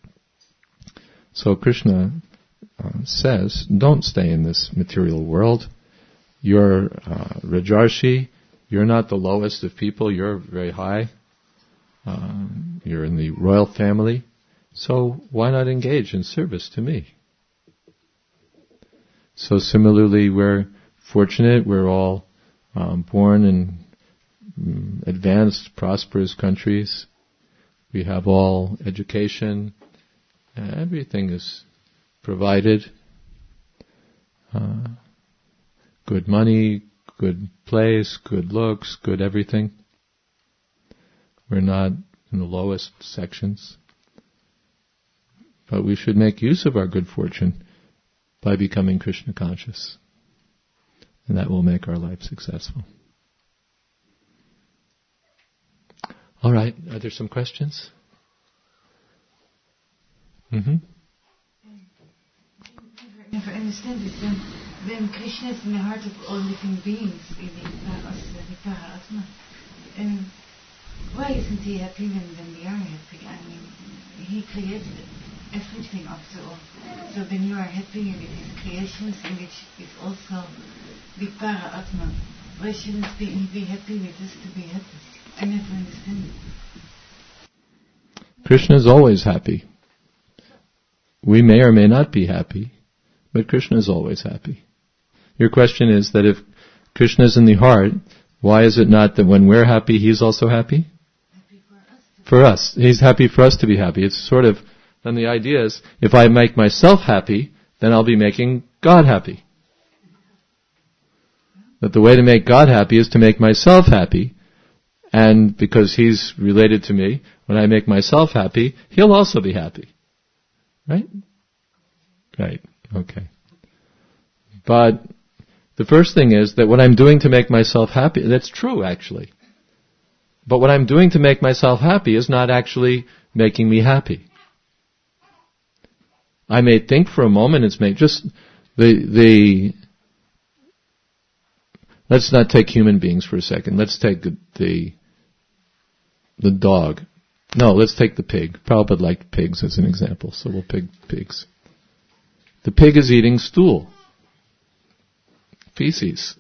So Krishna uh, says, don't stay in this material world. You're uh, Rajarshi. You're not the lowest of people. You're very high. Um, you're in the royal family. So why not engage in service to me? So similarly, we're fortunate. We're all um, born in um, advanced, prosperous countries. We have all education. Everything is provided. Uh, good money, good place, good looks, good everything. We're not in the lowest sections. But we should make use of our good fortune by becoming Krishna conscious. And that will make our life successful. All right, are there some questions? Mm-hmm. I never understand it. When, when Krishna is in the heart of all living beings, really, as the Atma, and why isn't he happy when, when we are happy? I mean, he created everything after all. So when you are happy with his creations, in which is also the para-atma, why shouldn't he be happy with us to be happy? I never understand it. Krishna is always happy. We may or may not be happy, but Krishna is always happy. Your question is that if Krishna is in the heart, why is it not that when we're happy, He's also happy? Happy for us. For us. He's happy for us to be happy. It's sort of, then the idea is, if I make myself happy, then I'll be making God happy. But the way to make God happy is to make myself happy, and because He's related to me, when I make myself happy, He'll also be happy. Right? Right. Okay. But the first thing is that what I'm doing to make myself happy, that's true actually. But what I'm doing to make myself happy is not actually making me happy. I may think for a moment it's made just the the let's not take human beings for a second. Let's take the the, the dog. No, let's take the pig. Prabhupada liked pigs as an example, so we'll pick pigs. The pig is eating stool, feces.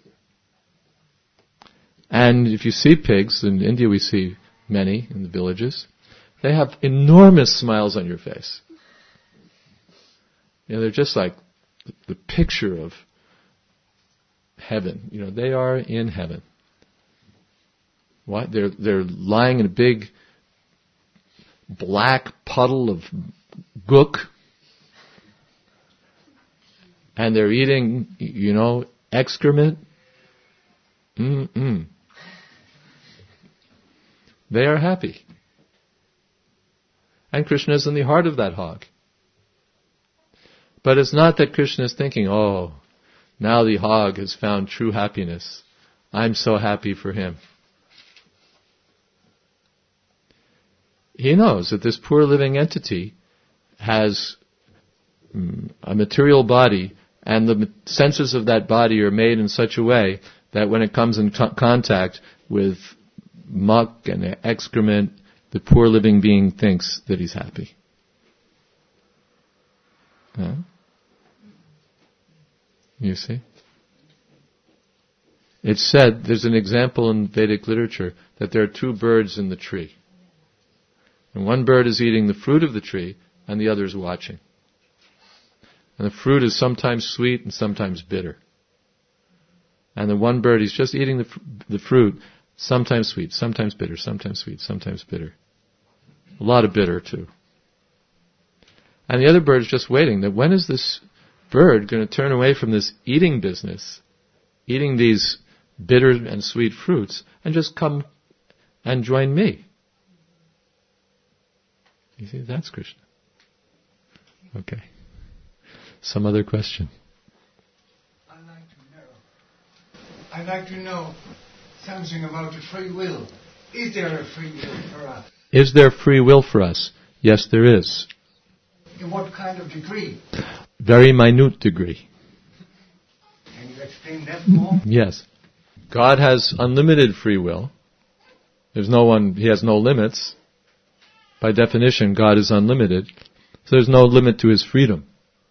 And if you see pigs, in India we see many in the villages, they have enormous smiles on your face. You know, they're just like the picture of heaven. You know, they are in heaven. What? They're they're lying in a big black puddle of gook, and they're eating, you know, excrement. Mm-mm. They are happy. And Krishna is in the heart of that hog. But it's not that Krishna is thinking, oh, now the hog has found true happiness. I'm so happy for him. He knows that this poor living entity has mm, a material body, and the senses of that body are made in such a way that when it comes in co- contact with muck and excrement, the poor living being thinks that he's happy. Huh? You see? It's said, there's an example in Vedic literature, that there are two birds in the tree. And one bird is eating the fruit of the tree, and the other is watching. And the fruit is sometimes sweet and sometimes bitter. And the one bird, he's just eating the, fr- the fruit, sometimes sweet, sometimes bitter, sometimes sweet, sometimes bitter. A lot of bitter too. And the other bird is just waiting, that when is this bird going to turn away from this eating business, eating these bitter and sweet fruits, and just come and join me? You see, that's Krishna. Okay. Some other question? I'd like to know. I'd like to know something about the free will. Is there a free will for us? Is there free will for us? Yes, there is. In what kind of degree? Very minute degree. Can you explain that more? Yes. God has unlimited free will. There's no one, He has no limits. By definition, God is unlimited. So there's no limit to His freedom.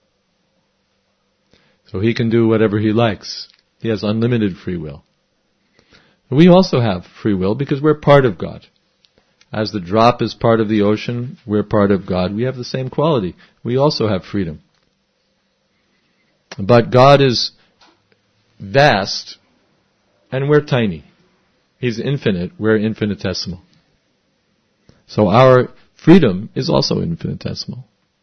So He can do whatever He likes. He has unlimited free will. We also have free will because we're part of God. As the drop is part of the ocean, we're part of God. We have the same quality. We also have freedom. But God is vast, and we're tiny. He's infinite, we're infinitesimal. So our freedom is also infinitesimal.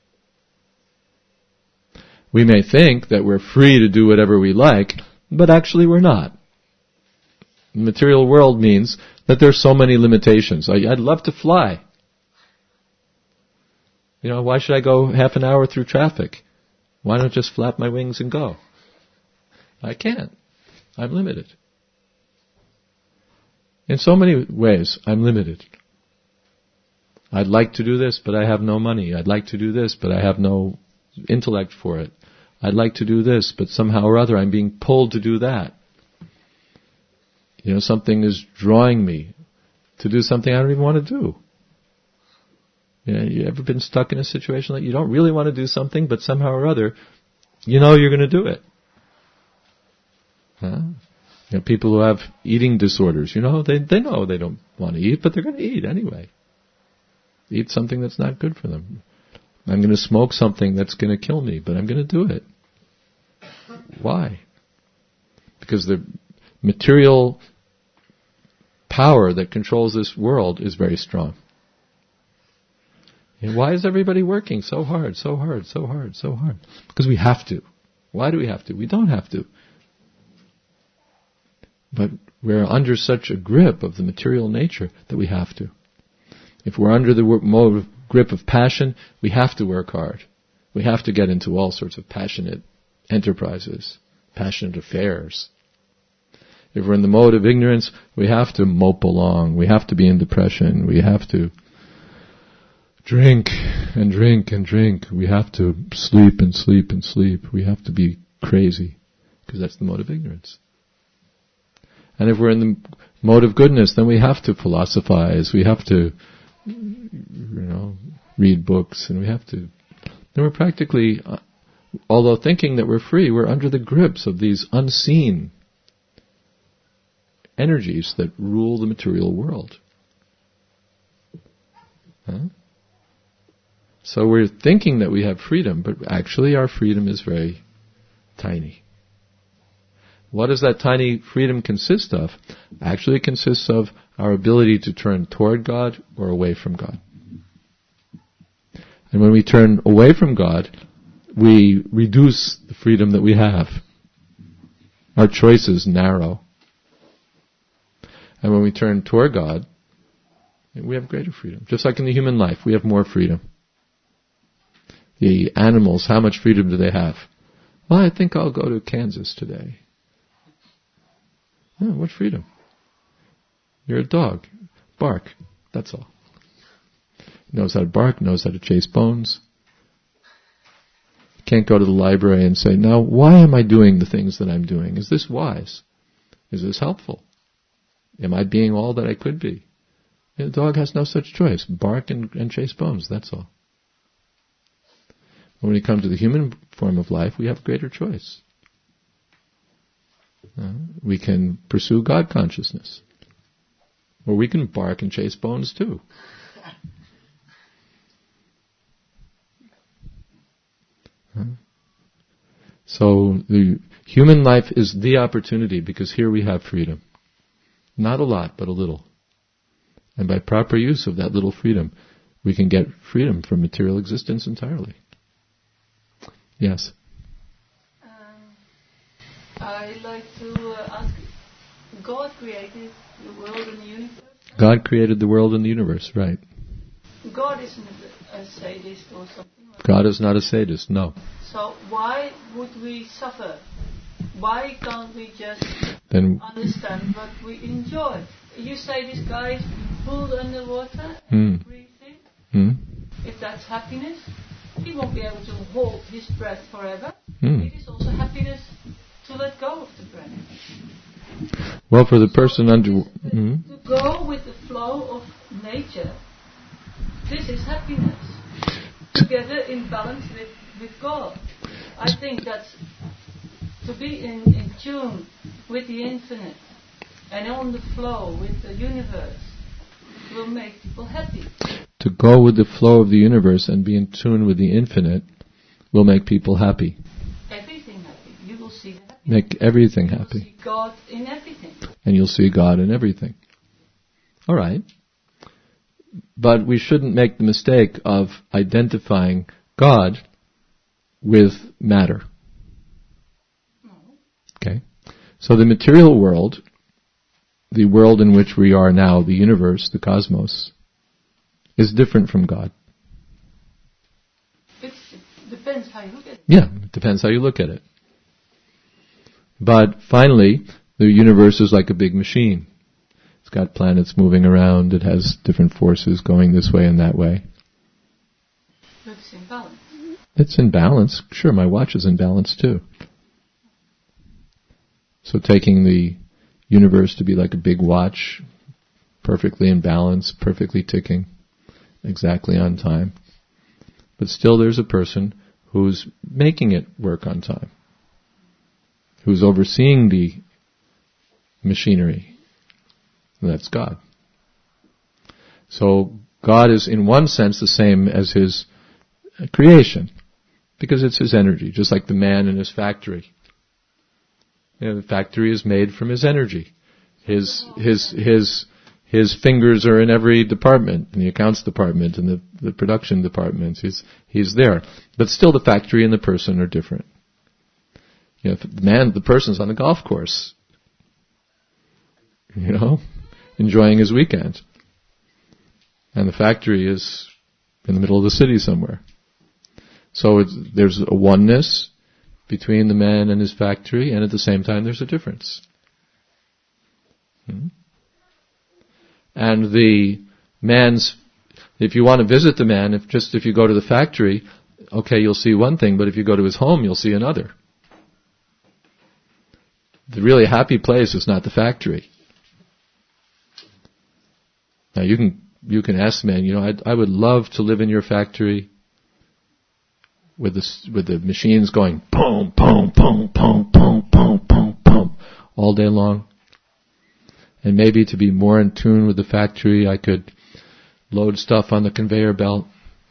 We may think that we're free to do whatever we like, but actually we're not. The material world means that there's so many limitations. I, I'd love to fly. You know, why should I go half an hour through traffic? Why not just flap my wings and go? I can't. I'm limited. In so many ways, I'm limited. I'd like to do this, but I have no money. I'd like to do this, but I have no intellect for it. I'd like to do this, but somehow or other I'm being pulled to do that. You know, something is drawing me. to do something I don't even want to do. You know, you ever been stuck in a situation like you don't really want to do something, but somehow or other, you know you're going to do it? Huh? You know, people who have eating disorders, you know, they they know they don't want to eat, but they're going to eat anyway. Eat something that's not good for them. I'm going to smoke something that's going to kill me, but I'm going to do it. Why? Because the material power that controls this world is very strong. And why is everybody working so hard, so hard, so hard, so hard? Because we have to. Why do we have to? We don't have to. But we're under such a grip of the material nature that we have to. If we're under the mode of grip of passion, we have to work hard. We have to get into all sorts of passionate enterprises, passionate affairs. If we're in the mode of ignorance, we have to mope along. We have to be in depression. We have to drink and drink and drink. We have to sleep and sleep and sleep. We have to be crazy, because that's the mode of ignorance. And if we're in the mode of goodness, then we have to philosophize. We have to, you know, read books, and we have to. Then we're practically, uh, although thinking that we're free, we're under the grips of these unseen energies that rule the material world. Huh? So we're thinking that we have freedom, but actually our freedom is very tiny. What does that tiny freedom consist of? Actually, it consists of our ability to turn toward God or away from God. And when we turn away from God, we reduce the freedom that we have. Our choices narrow. And when we turn toward God, we have greater freedom. Just like in the human life, we have more freedom. The animals, how much freedom do they have? Well, I think I'll go to Kansas today. Oh, what freedom? You're a dog. Bark. That's all. Knows how to bark, knows how to chase bones. Can't go to the library and say, now, why am I doing the things that I'm doing? Is this wise? Is this helpful? Am I being all that I could be? The dog has no such choice. Bark and, and chase bones, that's all. When we come to the human form of life, we have greater choice. Uh, we can pursue God consciousness. Or we can bark and chase bones too. Uh, so the human life is the opportunity, because here we have freedom. Not a lot, but a little. And by proper use of that little freedom, we can get freedom from material existence entirely. Yes? Um, I'd like to uh, ask, God created the world and the universe? God created the world and the universe, right. God isn't a sadist or something like God is not a sadist, no. So why would we suffer? Why can't we just then understand what we enjoy? You say this guy is pulled underwater, mm. breathing. Mm. If that's happiness, he won't be able to hold his breath forever. Mm. It is also happiness to let go of the breath. Well, for the person so under... To, mm. to go with the flow of nature, this is happiness. Together in balance with, with God. I think that's to be in, in tune with the infinite and on the flow with the universe will make people happy. To go with the flow of the universe and be in tune with the infinite will make people happy. Everything happy. You will see the happiness. Make everything you happy. Will see God in everything. And you'll see God in everything. All right. But we shouldn't make the mistake of identifying God with matter. No. Okay? So the material world, the world in which we are now, the universe, the cosmos, is different from God. It's, it depends how you look at it. Yeah, it depends how you look at it. But finally, the universe is like a big machine. It's got planets moving around. It has different forces going this way and that way. But it's in balance. It's in balance. Sure, my watch is in balance too. So taking the universe to be like a big watch, perfectly in balance, perfectly ticking, exactly on time. But still there's a person who's making it work on time, who's overseeing the machinery. And that's God. So God is in one sense the same as His creation, because it's His energy, just like the man in his factory. You know, the factory is made from His energy. His, his, his, his fingers are in every department, in the accounts department, in the, the production departments. He's, he's there. But still the factory and the person are different. You know, the man, the person's on the golf course, you know, enjoying his weekend. And the factory is in the middle of the city somewhere. So it's, there's a oneness between the man and his factory, and at the same time there's a difference. Hmm? And the man's, if you want to visit the man, if just if you go to the factory, okay, you'll see one thing, but if you go to his home, you'll see another. The really happy place is not the factory. Now you can you can ask the man, you know, I I would love to live in your factory with the with the machines going boom, boom, boom, boom, boom, boom, boom, boom all day long. And maybe to be more in tune with the factory, I could load stuff on the conveyor belt.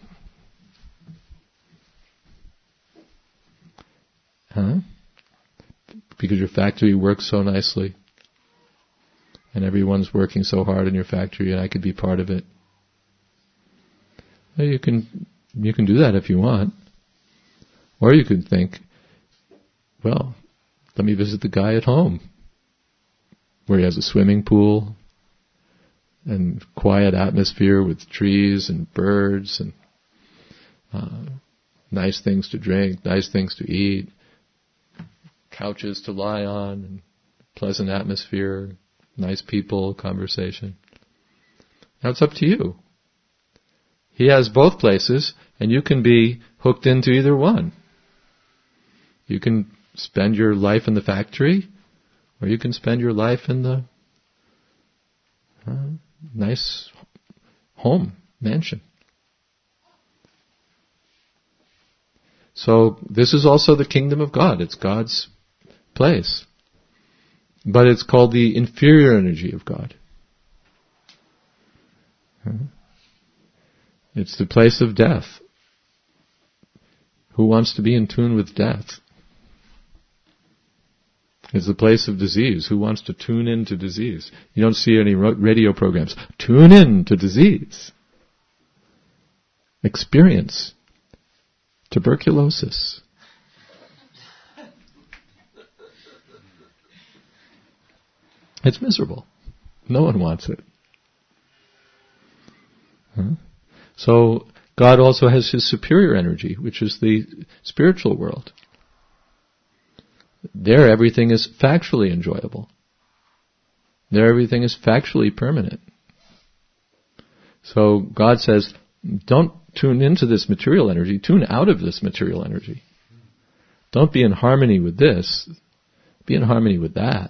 Huh? Because your factory works so nicely. And everyone's working so hard in your factory, and I could be part of it. Well, you can you can do that if you want. Or you could think, well, let me visit the guy at home, where he has a swimming pool and quiet atmosphere with trees and birds and uh, nice things to drink, nice things to eat, couches to lie on, and pleasant atmosphere, nice people, conversation. Now it's up to you. He has both places, and you can be hooked into either one. You can spend your life in the factory, or you can spend your life in the uh, nice home, mansion. So this is also the kingdom of God. It's God's place. But it's called the inferior energy of God. It's the place of death. Who wants to be in tune with death? It's the place of disease. Who wants to tune in to disease? You don't see any radio programs. Tune in to disease. Experience tuberculosis. It's miserable. No one wants it. Huh? So God also has His superior energy, which is the spiritual world. There everything is factually enjoyable. There everything is factually permanent. So God says, don't tune into this material energy, tune out of this material energy. Don't be in harmony with this, be in harmony with that.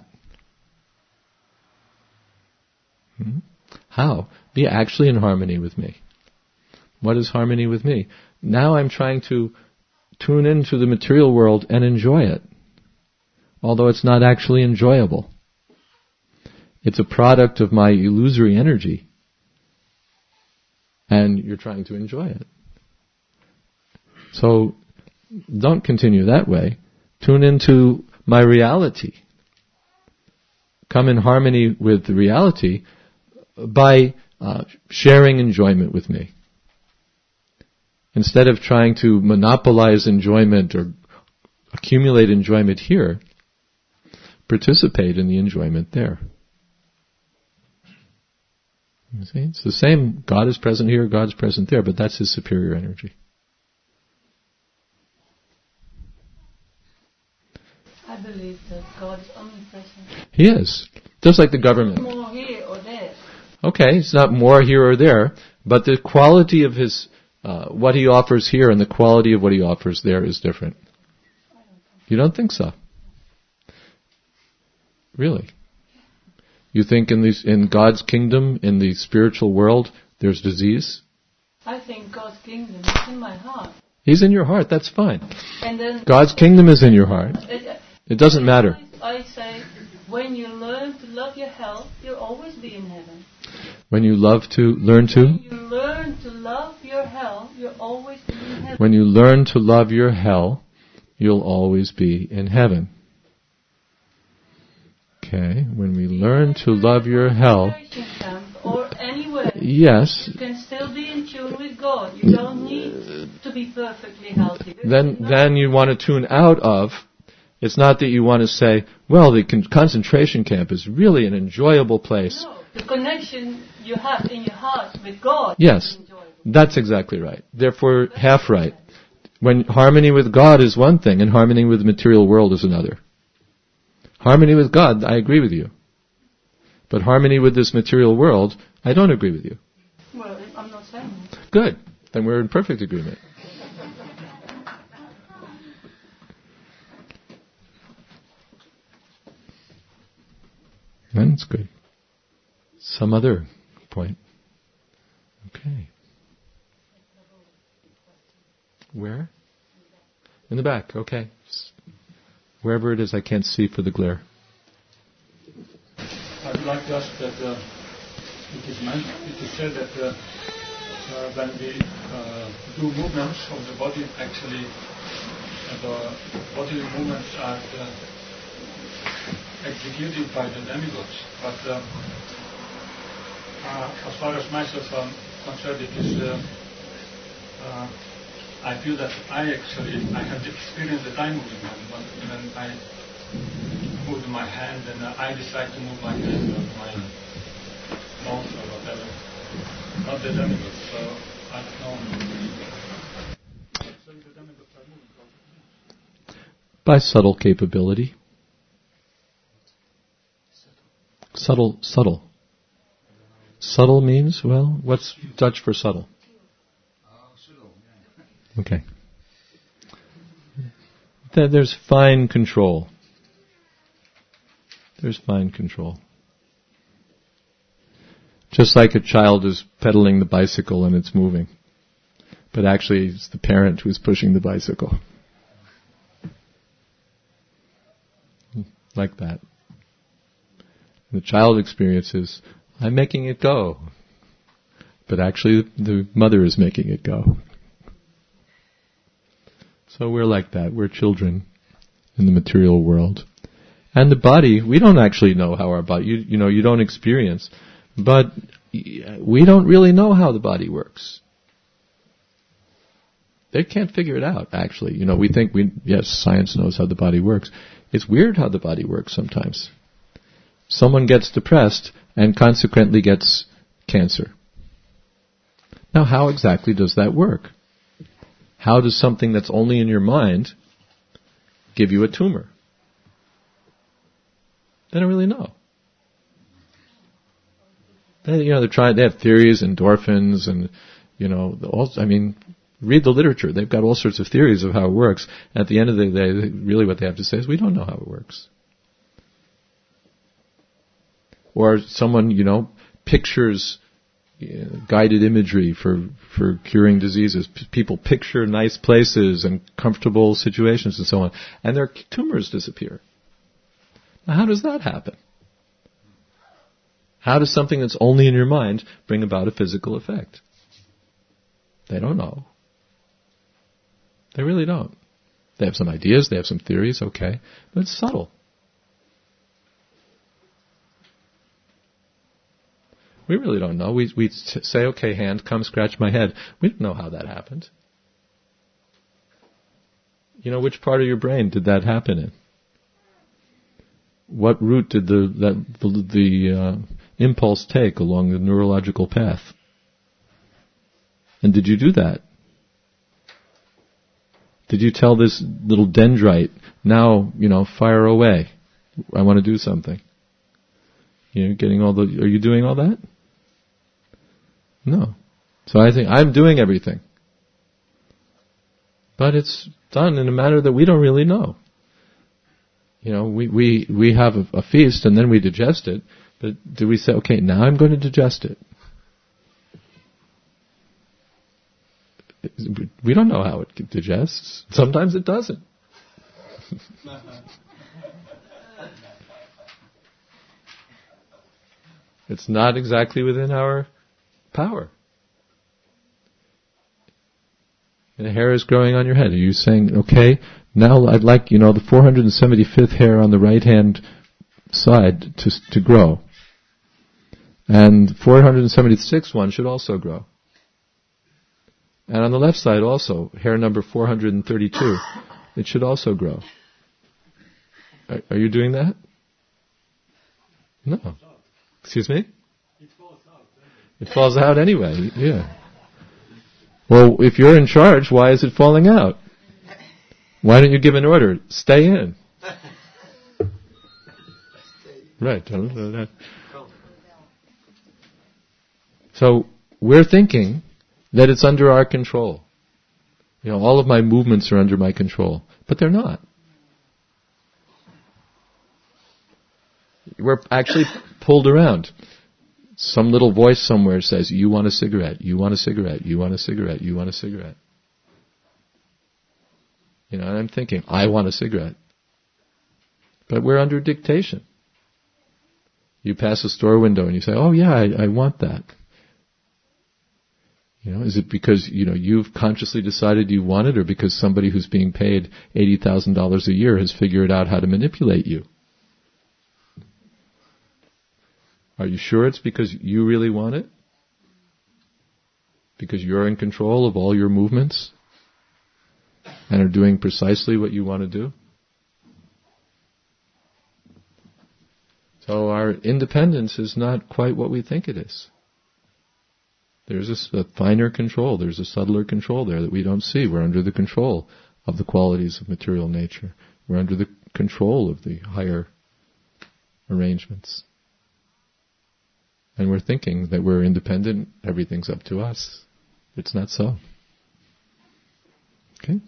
Hmm? How? Be actually in harmony with me. What is harmony with me? Now I'm trying to tune into the material world and enjoy it, although it's not actually enjoyable. It's a product of my illusory energy, and you're trying to enjoy it. So don't continue that way. Tune into my reality. Come in harmony with the reality by uh, sharing enjoyment with me. Instead of trying to monopolize enjoyment or accumulate enjoyment here, participate in the enjoyment there. You see? It's the same. God is present here, God's present there, but that's His superior energy. I believe that God is omnipresent. He is. Just like the government. More here or there. Okay, it's not more here or there, but the quality of His, uh, what He offers here and the quality of what He offers there is different. You don't think so? Really? You think in these, in God's kingdom, in the spiritual world, there's disease? I think God's kingdom is in my heart. He's in your heart, that's fine. And then God's kingdom is in your heart. It, It doesn't matter. I say, when you learn to love your health, you'll always be in heaven. When you love to, learn to? When you learn to love your hell, you'll always be in heaven. When you learn to love your hell, you'll always be in heaven. Okay, when we learn to love your hell, or anywhere, yes, you can still be in tune with God. You don't need to be perfectly healthy. Then, then you want to tune out of. It's not that you want to say, well, the con- concentration camp is really an enjoyable place. No, the connection you have in your heart with God yes, is enjoyable. That's exactly right. Therefore, half right. When harmony with God is one thing, and harmony with the material world is another. Harmony with God, I agree with you. But harmony with this material world, I don't agree with you. Well, I'm not saying that. Good. Then we're in perfect agreement. That's good. Some other point. Okay. Where? In the back, okay. Wherever it is, I can't see for the glare. I would like to ask that uh, it is meant, it is said that uh, uh, when we uh, do movements of the body, actually uh, the bodily movements are uh, executed by the demigods. But uh, uh, as far as myself I'm concerned, it is uh, uh, I feel that I actually, I have the experience that I move them, but when I move my hand and I decide to move my hand or my mouth or whatever, not the demigods, so I don't know. So the demigods are moving. By subtle capability. Subtle, subtle. Subtle means, well, what's Dutch for subtle? Okay. There's fine control. There's fine control. Just like a child is pedaling the bicycle and it's moving. But actually it's the parent who's pushing the bicycle. Like that. The child experiences, I'm making it go. But actually the mother is making it go. So we're like that. We're children in the material world. And the body, we don't actually know how our body, you, you know, you don't experience. But we don't really know how the body works. They can't figure it out, actually. You know, we think we, yes, science knows how the body works. It's weird how the body works sometimes. Someone gets depressed and consequently gets cancer. Now, how exactly does that work? How does something that's only in your mind give you a tumor? They don't really know. They, you know, they're trying. They have theories, endorphins, and you know, all, I mean, read the literature. They've got all sorts of theories of how it works. At the end of the day, really, what they have to say is, we don't know how it works. Or someone, you know, pictures you know, guided imagery for, for curing diseases. P- people picture nice places and comfortable situations and so on, and their tumors disappear. Now, how does that happen? How does something that's only in your mind bring about a physical effect? They don't know. They really don't. They have some ideas, they have some theories, okay, but it's subtle. We really don't know. We we say, okay, hand, come scratch my head. We don't know how that happened. You know, which part of your brain did that happen in? What route did the that the, the uh, impulse take along the neurological path? And did you do that? Did you tell this little dendrite, now, you know, fire away. I want to do something. You know, getting all the, are you doing all that? No. So I think I'm doing everything. But it's done in a manner that we don't really know. You know, we, we, we have a, a feast and then we digest it, But do we say, okay, now I'm going to digest it? We don't know how it digests. Sometimes it doesn't. It's not exactly within our power. And the hair is growing on your head. Are you saying, okay, now I'd like, you know, the four hundred seventy-fifth hair on the right hand side to to grow. And four hundred seventy-sixth one should also grow. And on the left side also, hair number four hundred thirty-two, it should also grow. Are, are you doing that? No. Excuse me? It falls out. It falls out anyway, yeah. Well, if you're in charge, why is it falling out? Why don't you give an order? Stay in. Right. So, we're thinking that it's under our control. You know, all of my movements are under my control. But they're not. We're actually pulled around. Some little voice somewhere says, you want a cigarette, you want a cigarette, you want a cigarette, you want a cigarette. You know, and I'm thinking, I want a cigarette. But we're under dictation. You pass a store window and you say, oh yeah, I, I want that. You know, is it because, you know, you've consciously decided you want it, or because somebody who's being paid eighty thousand dollars a year has figured out how to manipulate you? Are you sure it's because you really want it? Because you're in control of all your movements and are doing precisely what you want to do? So our independence is not quite what we think it is. There's a, a finer control, there's a subtler control there that we don't see. We're under the control of the qualities of material nature. We're under the control of the higher arrangements. And we're thinking that we're independent, everything's up to us. It's not so. Okay?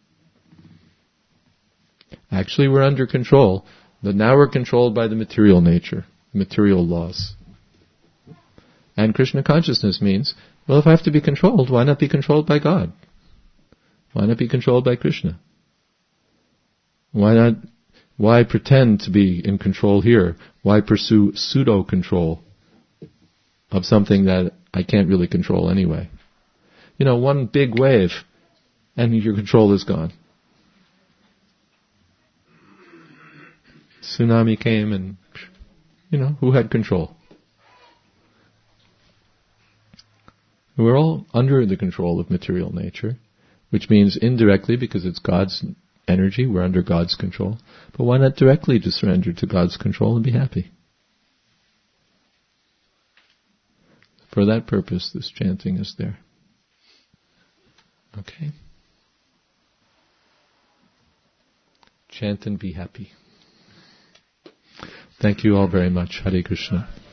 Actually, we're under control, but now we're controlled by the material nature, material laws. And Krishna consciousness means, well, if I have to be controlled, why not be controlled by God? Why not be controlled by Krishna? Why not, why pretend to be in control here? Why pursue pseudo-control of something that I can't really control anyway? You know, one big wave, and your control is gone. Tsunami came and, you know, who had control? We're all under the control of material nature, which means indirectly, because it's God's energy, we're under God's control. But why not directly just surrender to God's control and be happy? For that purpose, this chanting is there. Okay? Chant and be happy. Thank you all very much. Hare Krishna.